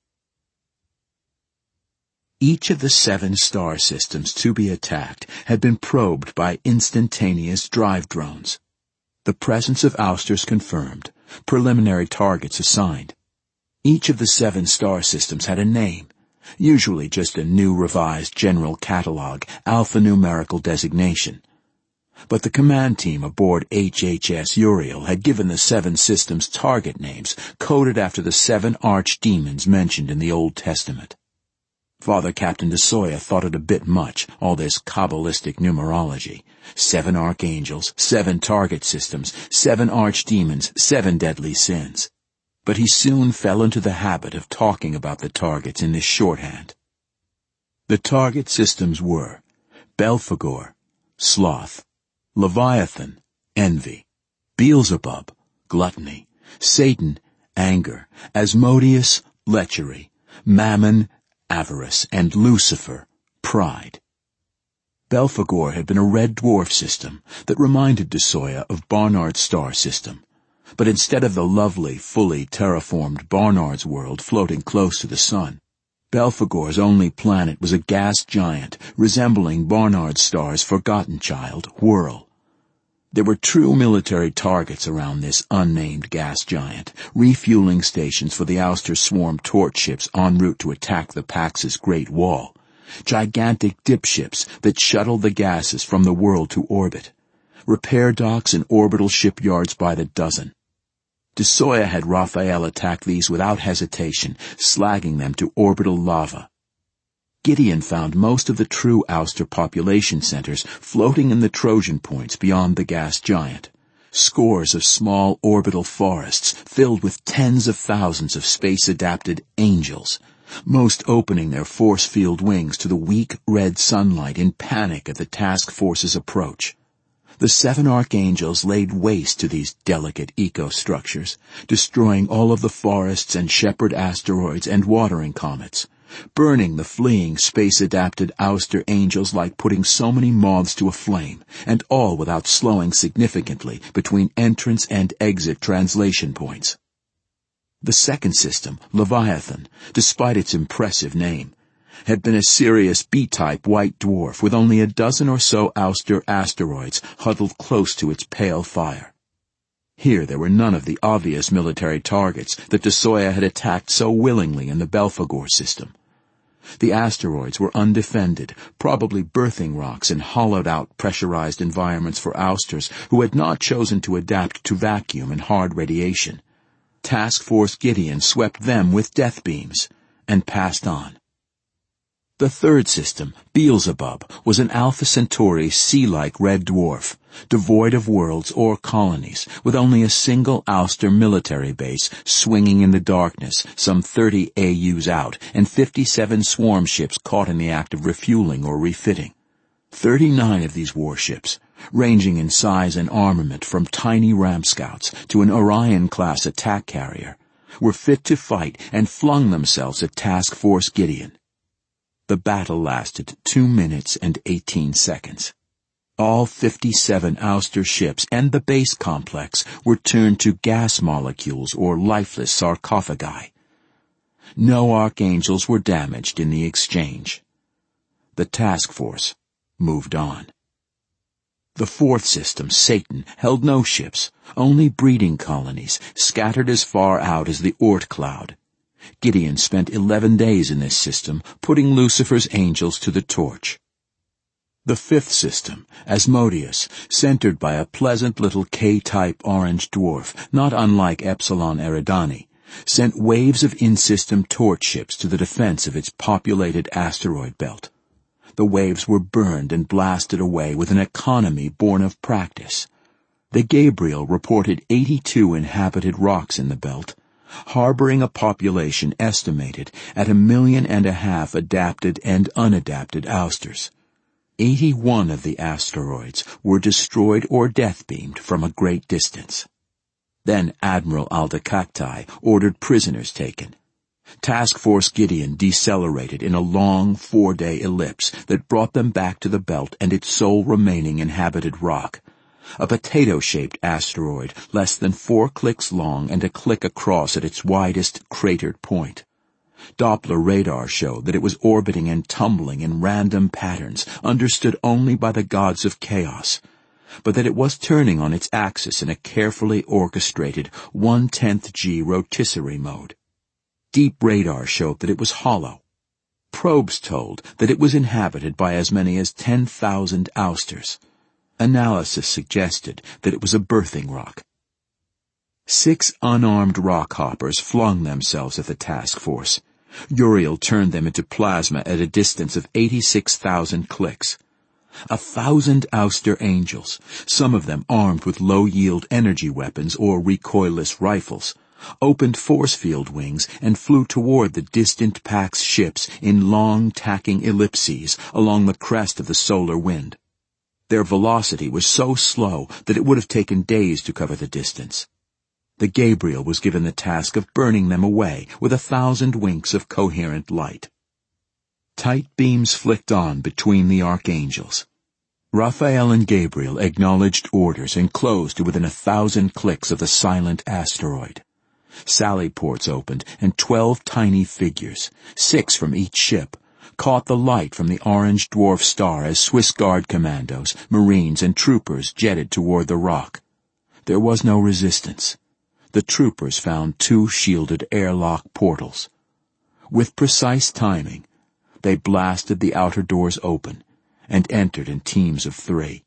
Each of the 7 star systems to be attacked had been probed by instantaneous drive drones. The presence of ousters confirmed, preliminary targets assigned. Each of the 7 star systems had a name, usually just a new revised general catalog alphanumerical designation. But the command team aboard HHS Uriel had given the 7 systems target names coded after the 7 archdemons mentioned in the Old Testament. Father Captain DeSoya thought it a bit much, all this Kabbalistic numerology. 7 archangels, 7 target systems, 7 archdemons, 7 deadly sins. But he soon fell into the habit of talking about the targets in this shorthand. The target systems were Belphegor, sloth; Leviathan, envy; Beelzebub, gluttony; Satan, anger; Asmodeus, lechery; Mammon, avarice; and Lucifer, pride. Belphegor had been a red dwarf system that reminded DeSoya of Barnard's star system. But instead of the lovely, fully terraformed Barnard's world floating close to the sun, Belphegor's only planet was a gas giant resembling Barnard's star's forgotten child, Whirl. There were true military targets around this unnamed gas giant, refueling stations for the ouster swarm torch ships en route to attack the Pax's Great Wall, gigantic dipships that shuttled the gases from the world to orbit, repair docks and orbital shipyards by the dozen. DeSoya had Raphael attack these without hesitation, slagging them to orbital lava. Gideon found most of the true ouster population centers floating in the Trojan points beyond the gas giant. Scores of small orbital forests filled with tens of thousands of space-adapted angels, most opening their force-field wings to the weak red sunlight in panic at the task force's approach. The 7 archangels laid waste to these delicate eco-structures, destroying all of the forests and shepherd asteroids and watering comets, burning the fleeing space-adapted ouster angels like putting so many moths to a flame, and all without slowing significantly between entrance and exit translation points. The second system, Leviathan, despite its impressive name, had been a serious B-type white dwarf with only a dozen or so ouster asteroids huddled close to its pale fire. Here there were none of the obvious military targets that DeSoya had attacked so willingly in the Belphegor system. The asteroids were undefended, probably birthing rocks in hollowed-out pressurized environments for ousters who had not chosen to adapt to vacuum and hard radiation. Task Force Gideon swept them with death beams and passed on. The third system, Beelzebub, was an Alpha Centauri sea-like red dwarf, devoid of worlds or colonies, with only a single ouster military base swinging in the darkness some 30 AUs out and 57 swarm ships caught in the act of refueling or refitting. 39 of these warships, ranging in size and armament from tiny ram scouts to an Orion-class attack carrier, were fit to fight and flung themselves at Task Force Gideon. The battle lasted 2 minutes and 18 seconds. All 57 ouster ships and the base complex were turned to gas molecules or lifeless sarcophagi. No archangels were damaged in the exchange. The task force moved on. The fourth system, Satan, held no ships, only breeding colonies, scattered as far out as the Oort cloud. Gideon spent 11 days in this system, putting Lucifer's angels to the torch. The fifth system, Asmodeus, centered by a pleasant little K-type orange dwarf, not unlike Epsilon Eridani, sent waves of in-system torch ships to the defense of its populated asteroid belt. The waves were burned and blasted away with an economy born of practice. The Gabriel reported 82 inhabited rocks in the belt, harboring a population estimated at 1.5 million adapted and unadapted ousters. 81 of the asteroids were destroyed or death-beamed from a great distance. Then Admiral Aldecalcai ordered prisoners taken. Task Force Gideon decelerated in a long 4-day ellipse that brought them back to the belt and its sole remaining inhabited rock, a potato-shaped asteroid less than 4 clicks long and a click across at its widest cratered point. Doppler radar showed that it was orbiting and tumbling in random patterns understood only by the gods of chaos, but that it was turning on its axis in a carefully orchestrated 1/10 G rotisserie mode. Deep radar showed that it was hollow. Probes told that it was inhabited by as many as 10,000 ousters. Analysis suggested that it was a birthing rock. 6 unarmed rock hoppers flung themselves at the task force. Uriel turned them into plasma at a distance of 86,000 clicks. 1,000 ouster angels, some of them armed with low-yield energy weapons or recoilless rifles, opened force field wings and flew toward the distant Pax ships in long tacking ellipses along the crest of the solar wind. Their velocity was so slow that it would have taken days to cover the distance. The Gabriel was given the task of burning them away with 1,000 winks of coherent light. Tight beams flicked on between the archangels. Raphael and Gabriel acknowledged orders and closed to within 1,000 clicks of the silent asteroid. Sally ports opened, and 12 tiny figures, 6 from each ship, caught the light from the orange dwarf star as Swiss Guard commandos, Marines, and troopers jetted toward the rock. There was no resistance. The troopers found 2 shielded airlock portals. With precise timing, they blasted the outer doors open and entered in teams of 3.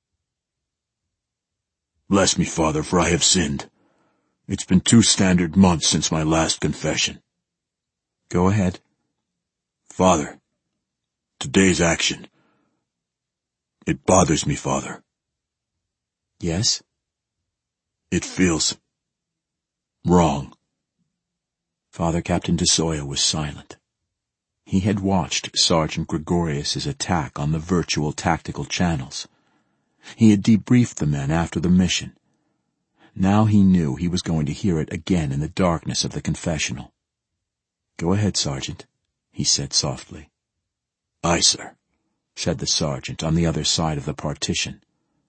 "Bless me, Father, for I have sinned. It's been 2 standard months since my last confession." "Go ahead." "Father, today's action. It bothers me, Father." "Yes?" "It feels wrong." Father Captain DeSoya was silent. He had watched Sergeant Gregorius's attack on the virtual tactical channels. He had debriefed the men after the mission. Now he knew he was going to hear it again in the darkness of the confessional. "Go ahead, Sergeant," he said softly. "Aye, sir," said the sergeant on the other side of the partition.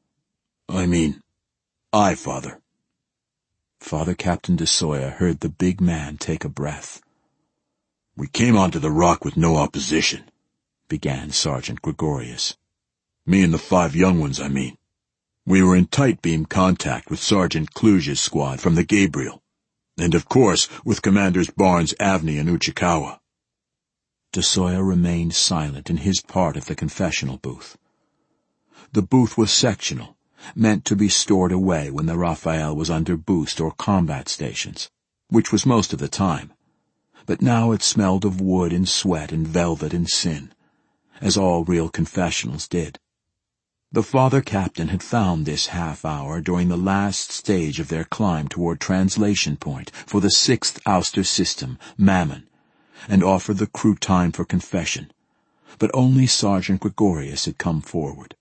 Aye, Father." Father Captain DeSoya heard the big man take a breath. "We came onto the rock with no opposition," began Sergeant Gregorius. "Me and the 5 young ones, We were in tight beam contact with Sergeant Kluge's squad from the Gabriel, and of course with Commanders Barnes, Avni, and Uchikawa." DeSoya remained silent in his part of the confessional booth. The booth was sectional, meant to be stored away when the Raphael was under boost or combat stations, which was most of the time. But now it smelled of wood and sweat and velvet and sin, as all real confessionals did. The Father Captain had found this half-hour during the last stage of their climb toward translation point for the 6th ouster system, Mammon, and offered the crew time for confession. But only Sergeant Gregorius had come forward.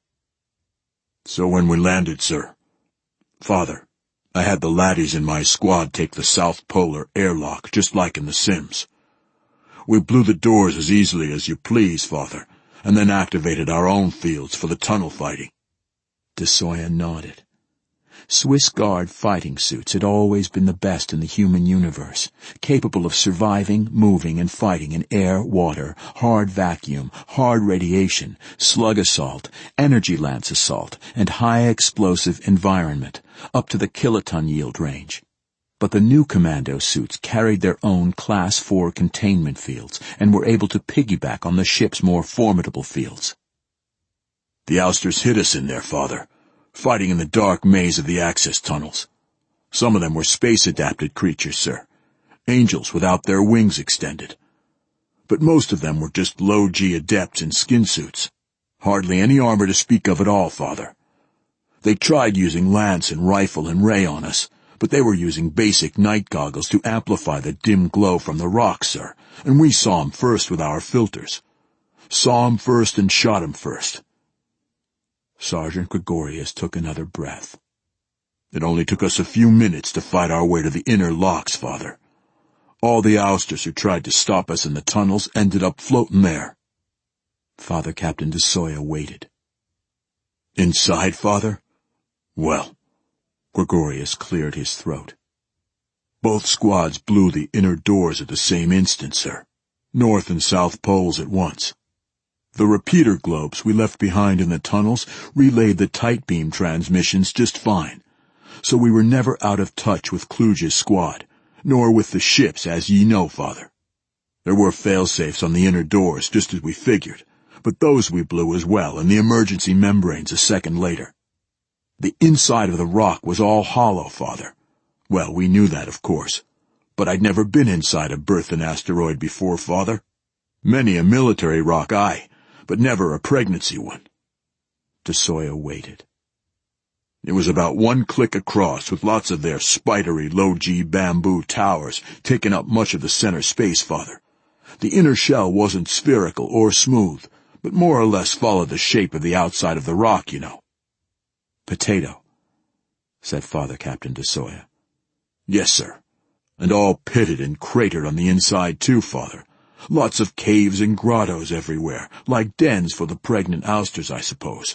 "So when we landed, sir, Father, I had the laddies in my squad take the South Polar airlock just like in the Sims. We blew the doors as easily as you please, Father, and then activated our own fields for the tunnel fighting." DeSoya nodded. Swiss Guard fighting suits had always been the best in the human universe, capable of surviving, moving, and fighting in air, water, hard vacuum, hard radiation, slug assault, energy lance assault, and high explosive environment, up to the kiloton yield range. But the new commando suits carried their own Class 4 containment fields and were able to piggyback on the ship's more formidable fields. "The ousters hit us in there, Father, fighting in the dark maze of the access tunnels. Some of them were space-adapted creatures, sir, angels without their wings extended. But most of them were just low-G adepts in skin suits. Hardly any armor to speak of at all, Father. They tried using lance and rifle and ray on us, but they were using basic night goggles to amplify the dim glow from the rock, sir, and we saw 'em first with our filters. Saw 'em first and shot 'em first." Sergeant Gregorius took another breath. It only took us a few minutes to fight our way to the inner locks, Father. All the ousters who tried to stop us in the tunnels ended up floating there." Father Captain DeSoya waited. "Inside, Father? Well," Gregorius cleared his throat. "Both squads blew the inner doors at the same instant, sir. North and South poles at once. The repeater globes we left behind in the tunnels relayed the tight beam transmissions just fine, so we were never out of touch with Kluge's squad, nor with the ships, as ye know, Father. There were fail-safes on the inner doors, just as we figured, but those we blew as well, and the emergency membranes a second later. The inside of the rock was all hollow, Father. Well, we knew that, of course, but I'd never been inside a Berthan asteroid before, Father. Many a military rock, aye, but never a pregnancy one." DeSoya waited. "It was about one click across, with lots of their spidery low-G bamboo towers taking up much of the center space, Father. The inner shell wasn't spherical or smooth, but more or less followed the shape of the outside of the rock, you know." "Potato," said Father Captain DeSoya. "Yes, sir. And all pitted and cratered on the inside too, Father. Lots of caves and grottos everywhere, like dens for the pregnant ousters, I suppose."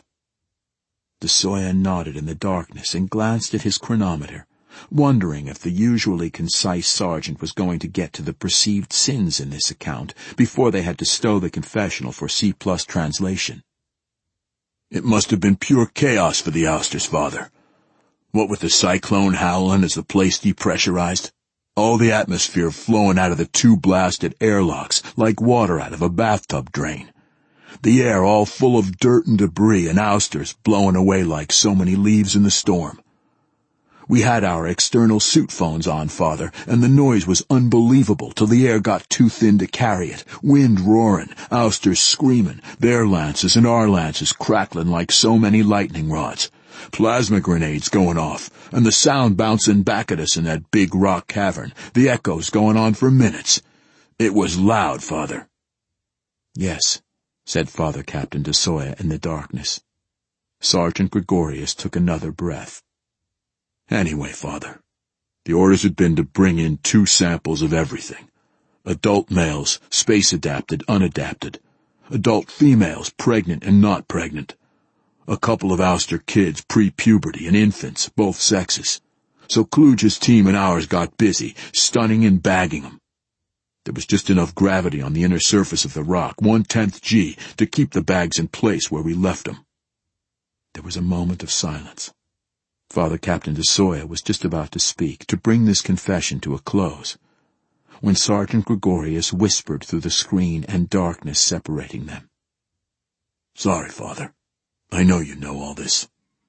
DeSoya nodded in the darkness and glanced at his chronometer, wondering if the usually concise sergeant was going to get to the perceived sins in this account before they had to stow the confessional for C+ translation. "It must have been pure chaos for the ousters, Father. What with the cyclone howling as the place depressurized, all the atmosphere flowing out of the two blasted airlocks like water out of a bathtub drain. The air all full of dirt and debris, and ousters blowing away like so many leaves in the storm. We had our external suit phones on, Father, and the noise was unbelievable till the air got too thin to carry it. Wind roaring, ousters screaming, their lances and our lances crackling like so many lightning rods. Plasma grenades going off, and the sound bouncing back at us in that big rock cavern, the echoes going on for minutes. It was loud, Father." "Yes," said Father Captain DeSoya in the darkness. Sergeant Gregorius took another breath. "Anyway, Father, the orders had been to bring in 2 samples of everything. Adult males, space-adapted, unadapted. Adult females, pregnant and not pregnant. A couple of ouster kids, pre-puberty, and infants, both sexes. So Kluge's team and ours got busy, stunning and bagging them. There was just enough gravity on the inner surface of the rock, 1/10 G, to keep the bags in place where we left them." There was a moment of silence. Father Captain DeSoya was just about to speak, to bring this confession to a close, when Sergeant Gregorius whispered through the screen and darkness separating them. "Sorry, Father. I know you know all this.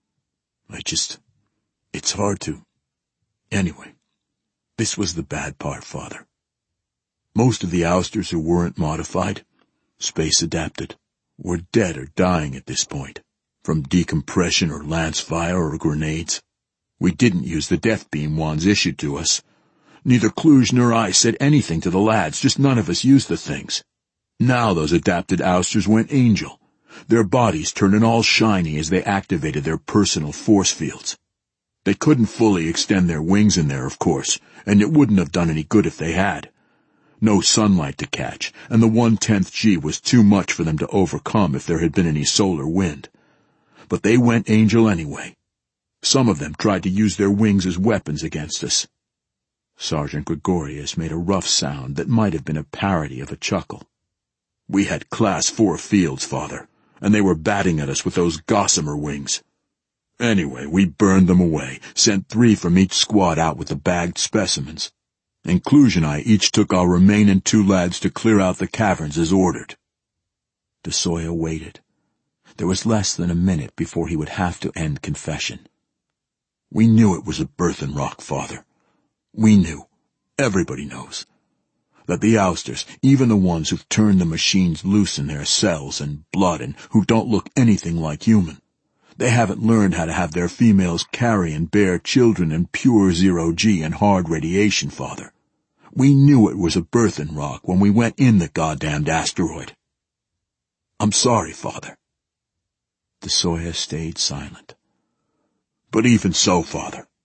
It's hard to... Anyway, this was the bad part, Father. Most of the ousters who weren't modified, space-adapted, were dead or dying at this point, from decompression or lance fire or grenades. We didn't use the death beam wands issued to us. Neither Kluge nor I said anything to the lads, just none of us used the things. Now those adapted ousters went angel, their bodies turning all shiny as they activated their personal force fields. They couldn't fully extend their wings in there, of course, and it wouldn't have done any good if they had. No sunlight to catch, and the 1/10 G was too much for them to overcome if there had been any solar wind. But they went angel anyway. Some of them tried to use their wings as weapons against us." Sergeant Gregorius made a rough sound that might have been a parody of a chuckle. "We had Class 4 fields, Father, and they were batting at us with those gossamer wings. Anyway, we burned them away, sent 3 from each squad out with the bagged specimens, and Kluge and I each took our remaining 2 lads to clear out the caverns as ordered." DeSoya waited. There was less than a minute before he would have to end confession. "We knew it was a Berthan rock, Father. We knew. Everybody knows. That the ousters, even the ones who've turned the machines loose in their cells and blood and who don't look anything like human, they haven't learned how to have their females carry and bear children in pure 0G and hard radiation, Father. We knew it was a Berthan rock when we went in the goddamned asteroid. I'm sorry, Father." DeSoya stayed silent. "But even so, Father,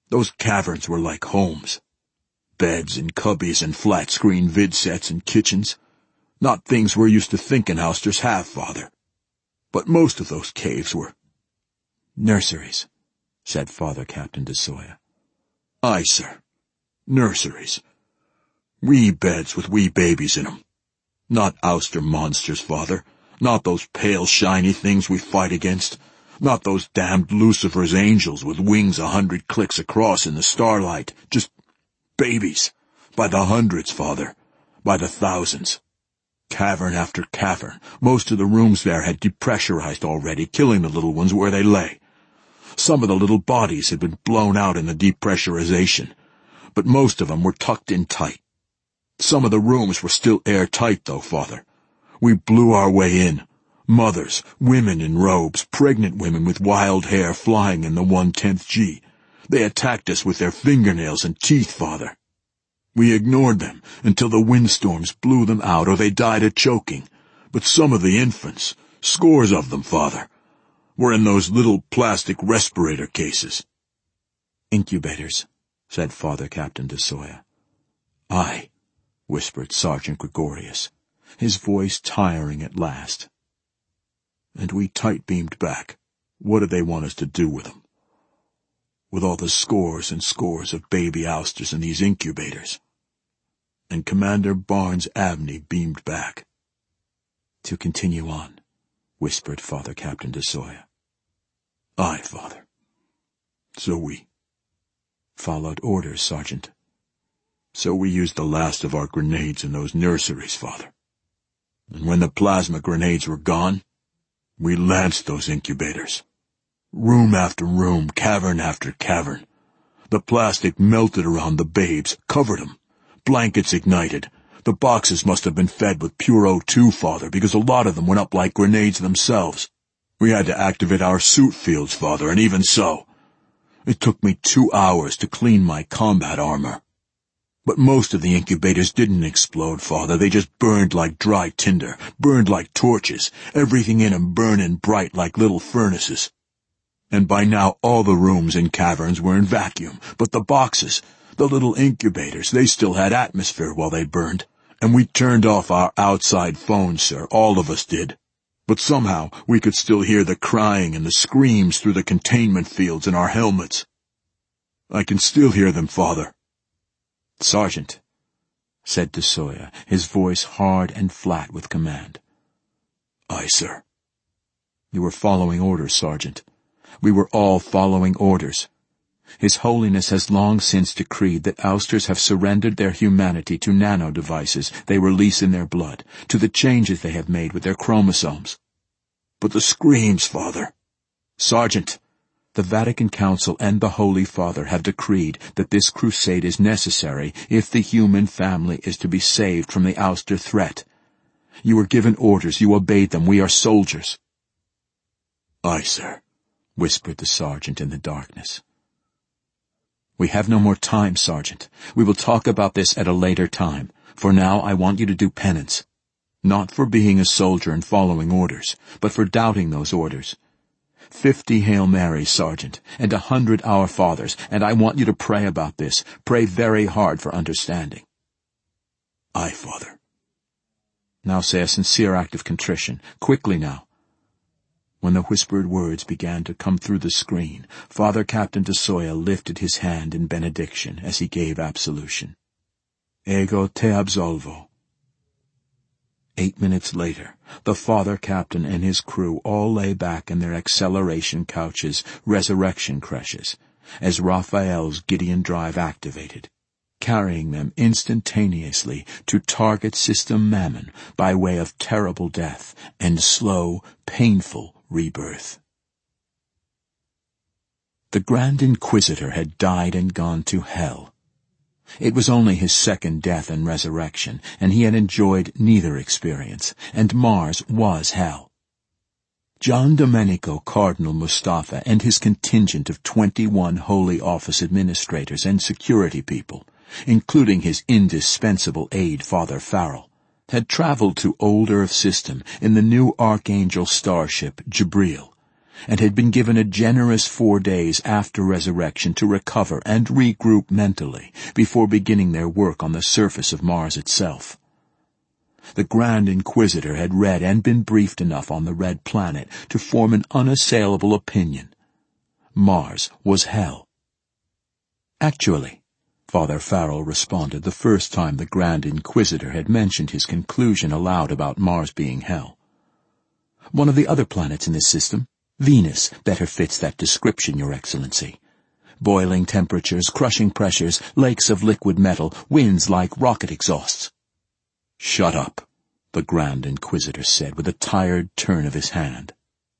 Those caverns were like homes. Beds and cubbies and flat-screen vid sets and kitchens. Not things we're used to thinking Ousters have, Father. But most of those caves were nurseries, said Father Captain de Soya. Aye, sir. Nurseries. Wee beds with wee babies in 'em. Not Ouster monsters, Father. Not those pale, shiny things we fight against. Not those damned Lucifer's angels with wings 100 clicks across in the starlight. Just babies. By the hundreds, Father. By the thousands. Cavern after cavern. Most of the rooms there had depressurized already, killing the little ones where they lay. Some of the little bodies had been blown out in the depressurization, but most of them were tucked in tight. Some of the rooms were still airtight, though, Father. We blew our way in. Mothers, women in robes, pregnant women with wild hair flying in the 1/10 G. They attacked us with their fingernails and teeth, Father. We ignored them until the windstorms blew them out or they died of choking. But some of the infants, scores of them, Father, were in those little plastic respirator cases. Incubators, said Father Captain de Soya. Aye, whispered Sergeant Gregorius, his voice tiring at last. And we tight-beamed back. What did they want us to do with them? With all the scores and scores of baby Ousters in these incubators. And Commander Barnes-Abney beamed back. To continue on, whispered Father Captain de Soya. Aye, Father. So we followed orders, Sergeant. So we used the last of our grenades in those nurseries, Father. And when the plasma grenades were gone, we lanced those incubators. Room after room, cavern after cavern. The plastic melted around the babes, covered them. Blankets ignited. The boxes must have been fed with pure O2, Father, because a lot of them went up like grenades themselves. We had to activate our suit fields, Father, and even so, it took me 2 hours to clean my combat armor. But most of the incubators didn't explode, Father. They just burned like dry tinder, burned like torches, everything in 'em burning bright like little furnaces. And by now all the rooms in caverns were in vacuum, but the boxes, the little incubators, they still had atmosphere while they burned. And we turned off our outside phones, sir, all of us did. But somehow we could still hear the crying and the screams through the containment fields in our helmets. I can still hear them, Father. Sergeant, said de Soya, his voice hard and flat with command. Aye, sir. You were following orders, Sergeant. We were all following orders. His Holiness has long since decreed that Ousters have surrendered their humanity to nano-devices they release in their blood, to the changes they have made with their chromosomes. But the screams, Father. Sergeant, the Vatican Council and the Holy Father have decreed that this crusade is necessary if the human family is to be saved from the Ouster threat. You were given orders, you obeyed them, we are soldiers. Aye, sir, whispered the sergeant in the darkness. We have no more time, Sergeant. We will talk about this at a later time. For now, I want you to do penance. Not for being a soldier and following orders, but for doubting those orders. 50 Hail Marys, Sergeant, and 100 Our Fathers, and I want you to pray about this. Pray very hard for understanding. Aye, Father. Now say a sincere act of contrition. Quickly now. When the whispered words began to come through the screen, Father Captain de Soya lifted his hand in benediction as he gave absolution. Ego te absolvo. 8 minutes later, the Father Captain and his crew all lay back in their acceleration couches, resurrection creches, as Raphael's Gideon drive activated, carrying them instantaneously to target System Mammon by way of terrible death and slow, painful rebirth. The Grand Inquisitor had died and gone to hell. It was only his second death and resurrection, and he had enjoyed neither experience, and Mars was hell. John Domenico Cardinal Mustafa and his contingent of 21 Holy Office administrators and security people, including his indispensable aide Father Farrell, had traveled to Old Earth System in the new Archangel starship Jibril, and had been given a generous 4 days after resurrection to recover and regroup mentally before beginning their work on the surface of Mars itself. The Grand Inquisitor had read and been briefed enough on the Red Planet to form an unassailable opinion. Mars was hell. Actually, Father Farrell responded the first time the Grand Inquisitor had mentioned his conclusion aloud about Mars being hell. One of the other planets in this system, Venus, better fits that description, Your Excellency. Boiling temperatures, crushing pressures, lakes of liquid metal, winds like rocket exhausts. "Shut up," the Grand Inquisitor said with a tired turn of his hand.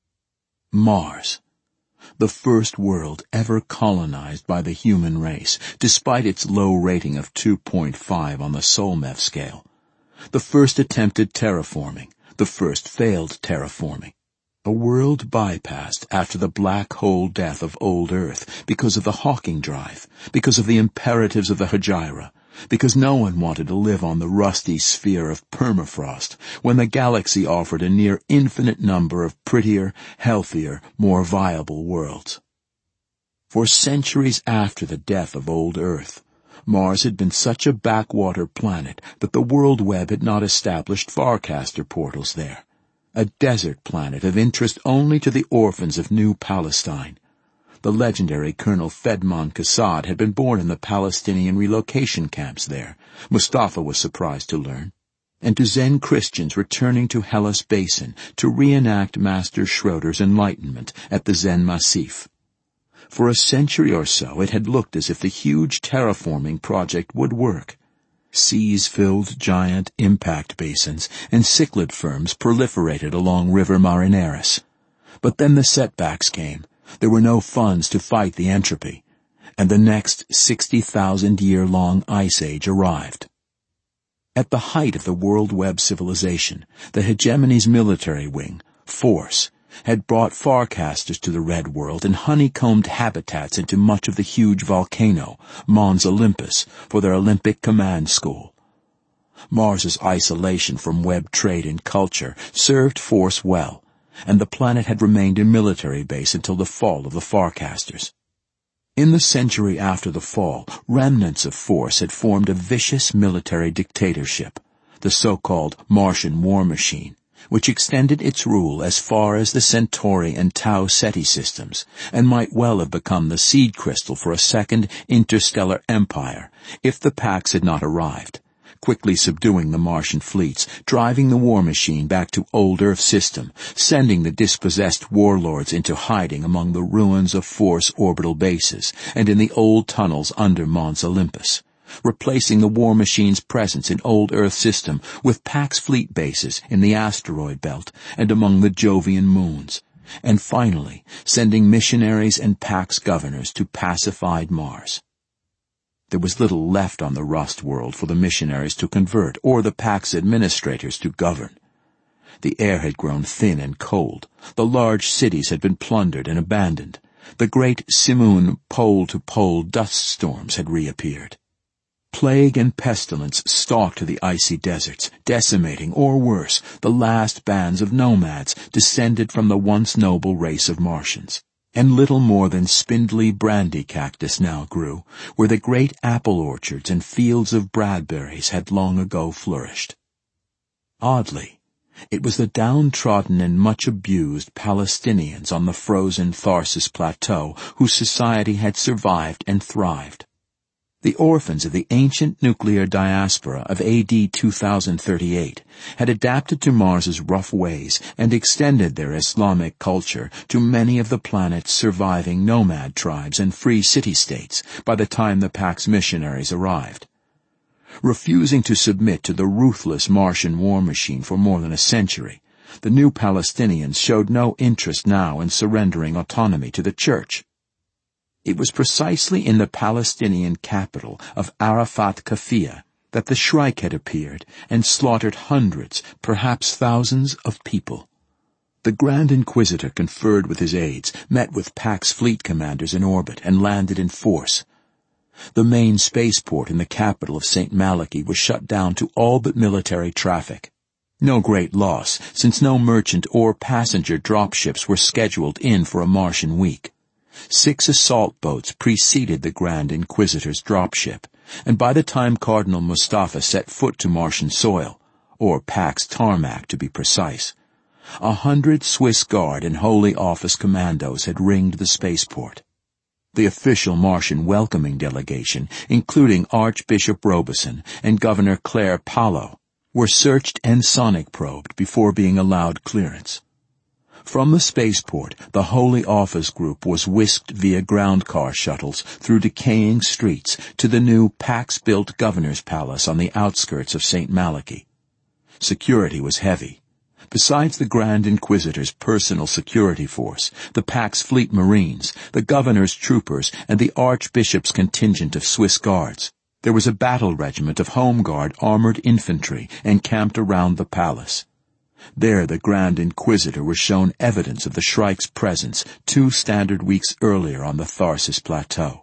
Mars, the first world ever colonized by the human race, despite its low rating of 2.5 on the Solmev scale. The first attempted terraforming, the first failed terraforming. A world bypassed after the black hole death of old Earth because of the Hawking drive, because of the imperatives of the Hegira, because no one wanted to live on the rusty sphere of permafrost when the galaxy offered a near infinite number of prettier, healthier, more viable worlds. For centuries after the death of old Earth, Mars had been such a backwater planet that the World Web had not established Farcaster portals there, a desert planet of interest only to the orphans of New Palestine. The legendary Colonel Fedman Kassad had been born in the Palestinian relocation camps there, Mustafa was surprised to learn, and to Zen Christians returning to Hellas Basin to reenact Master Schroeder's enlightenment at the Zen Massif. For a century or so it had looked as if the huge terraforming project would work. Seas-filled giant impact basins and cichlid firms proliferated along River Marineris. But then the setbacks came. There were no funds to fight the entropy, and the next 60,000-year-long ice age arrived. At the height of the World Web civilization, the hegemony's military wing, Force, had brought Farcasters to the Red World and honeycombed habitats into much of the huge volcano, Mons Olympus, for their Olympic command school. Mars's isolation from web trade and culture served Force well, and the planet had remained a military base until the fall of the Farcasters. In the century after the fall, remnants of Force had formed a vicious military dictatorship, the so-called Martian war machine, which extended its rule as far as the Centauri and Tau Ceti systems, and might well have become the seed crystal for a second interstellar empire if the Pax had not arrived, quickly subduing the Martian fleets, driving the war machine back to old Earth system, sending the dispossessed warlords into hiding among the ruins of Force orbital bases and in the old tunnels under Mons Olympus, replacing the war machine's presence in old Earth system with Pax fleet bases in the asteroid belt and among the Jovian moons, and finally sending missionaries and Pax governors to pacified Mars. There was little left on the Rust world for the missionaries to convert or the Pax administrators to govern. The air had grown thin and cold. The large cities had been plundered and abandoned. The great Simoon pole-to-pole dust storms had reappeared. Plague and pestilence stalked the icy deserts, decimating, or worse, the last bands of nomads descended from the once noble race of Martians. And little more than spindly brandy cactus now grew, where the great apple orchards and fields of bradberries had long ago flourished. Oddly, it was the downtrodden and much abused Palestinians on the frozen Tharsis Plateau whose society had survived and thrived. The orphans of the ancient nuclear diaspora of AD 2038 had adapted to Mars's rough ways and extended their Islamic culture to many of the planet's surviving nomad tribes and free city-states by the time the Pax missionaries arrived. Refusing to submit to the ruthless Martian war machine for more than a century, the new Palestinians showed no interest now in surrendering autonomy to the Church. It was precisely in the Palestinian capital of Arafat Kafia that the Shrike had appeared and slaughtered hundreds, perhaps thousands of people. The Grand Inquisitor conferred with his aides, met with Pax fleet commanders in orbit, and landed in Force. The main spaceport in the capital of St. Malachy was shut down to all but military traffic. No great loss, since no merchant or passenger dropships were scheduled in for a Martian week. 6 assault boats preceded the Grand Inquisitor's dropship, and by the time Cardinal Mustafa set foot to Martian soil, or Pax tarmac to be precise, 100 Swiss Guard and Holy Office commandos had ringed the spaceport. The official Martian welcoming delegation, including Archbishop Robeson and Governor Claire Palo, were searched and sonic probed before being allowed clearance. From the spaceport, the Holy Office group was whisked via ground car shuttles through decaying streets to the new Pax-built Governor's Palace on the outskirts of St. Malachy. Security was heavy. Besides the Grand Inquisitor's personal security force, the Pax Fleet Marines, the Governor's troopers, and the Archbishop's contingent of Swiss Guards, there was a battle regiment of Home Guard armored infantry encamped around the palace. There the Grand Inquisitor was shown evidence of the Shrike's presence 2 standard weeks earlier on the Tharsis Plateau.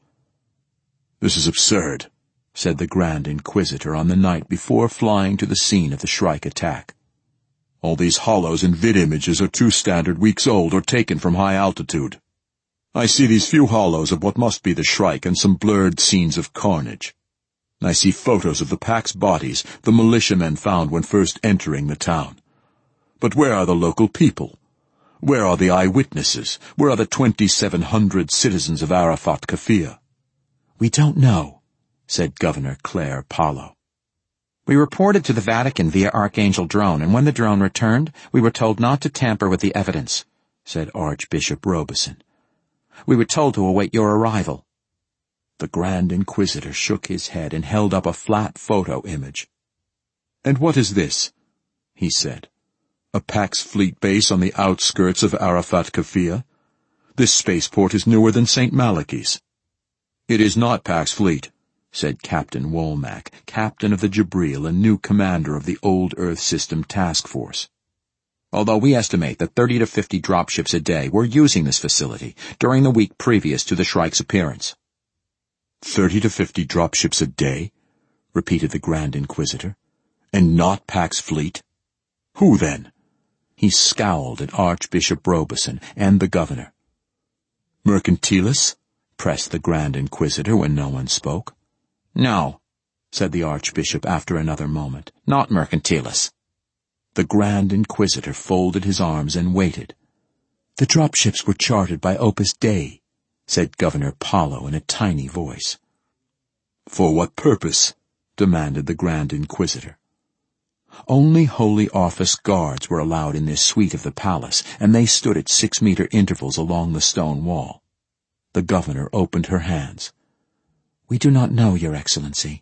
"This is absurd," said the Grand Inquisitor on the night before flying to the scene of the Shrike attack. "All these hollows and vid images are 2 standard weeks old or taken from high altitude. I see these few hollows of what must be the Shrike and some blurred scenes of carnage. I see photos of the Pax bodies the militiamen found when first entering the town. But where are the local people? Where are the eyewitnesses? Where are the 2,700 citizens of Arafat Kafia?" "We don't know," said Governor Claire Palo. "We reported to the Vatican via Archangel drone, and when the drone returned, we were told not to tamper with the evidence," said Archbishop Robeson. "We were told to await your arrival." The Grand Inquisitor shook his head and held up a flat photo image. "And what is this?" he said. "A Pax fleet base on the outskirts of Arafat Kafia? This spaceport is newer than St. Malachy's." "It is not Pax fleet," said Captain Womack, captain of the Jibril and new commander of the Old Earth System Task Force. "Although we estimate that 30 to 50 dropships a day were using this facility during the week previous to the Shrike's appearance." 30 to 50 dropships a day, repeated the Grand Inquisitor. And not Pax fleet? Who then? He scowled at Archbishop Robeson and the governor. Mercantilis? Pressed the Grand Inquisitor when no one spoke. No, said the Archbishop after another moment. Not Mercantilis. The Grand Inquisitor folded his arms and waited. The dropships were chartered by Opus Dei, said Governor Palo in a tiny voice. For what purpose? Demanded the Grand Inquisitor. Only Holy Office guards were allowed in this suite of the palace, and they stood at 6-meter intervals along the stone wall. The governor opened her hands. We do not know, Your Excellency.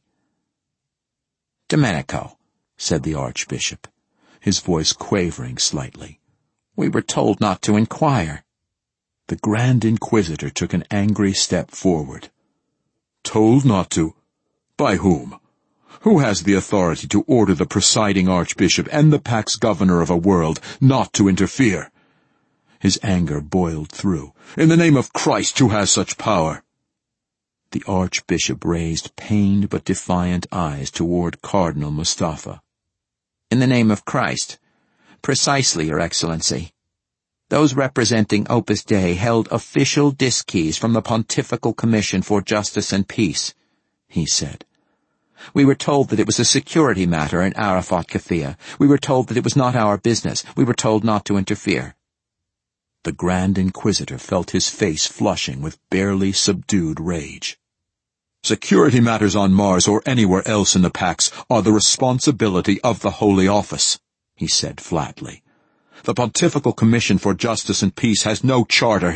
Domenico, said the Archbishop, his voice quavering slightly. We were told not to inquire. The Grand Inquisitor took an angry step forward. Told not to? By whom? Who has the authority to order the presiding Archbishop and the Pax Governor of a world not to interfere? His anger boiled through. In the name of Christ, who has such power? The Archbishop raised pained but defiant eyes toward Cardinal Mustafa. In the name of Christ. Precisely, Your Excellency. Those representing Opus Dei held official disc keys from the Pontifical Commission for Justice and Peace, he said. We were told that it was a security matter in Arafat Kafia. We were told that it was not our business. We were told not to interfere. The Grand Inquisitor felt his face flushing with barely subdued rage. Security matters on Mars or anywhere else in the Pax are the responsibility of the Holy Office, he said flatly. The Pontifical Commission for Justice and Peace has no charter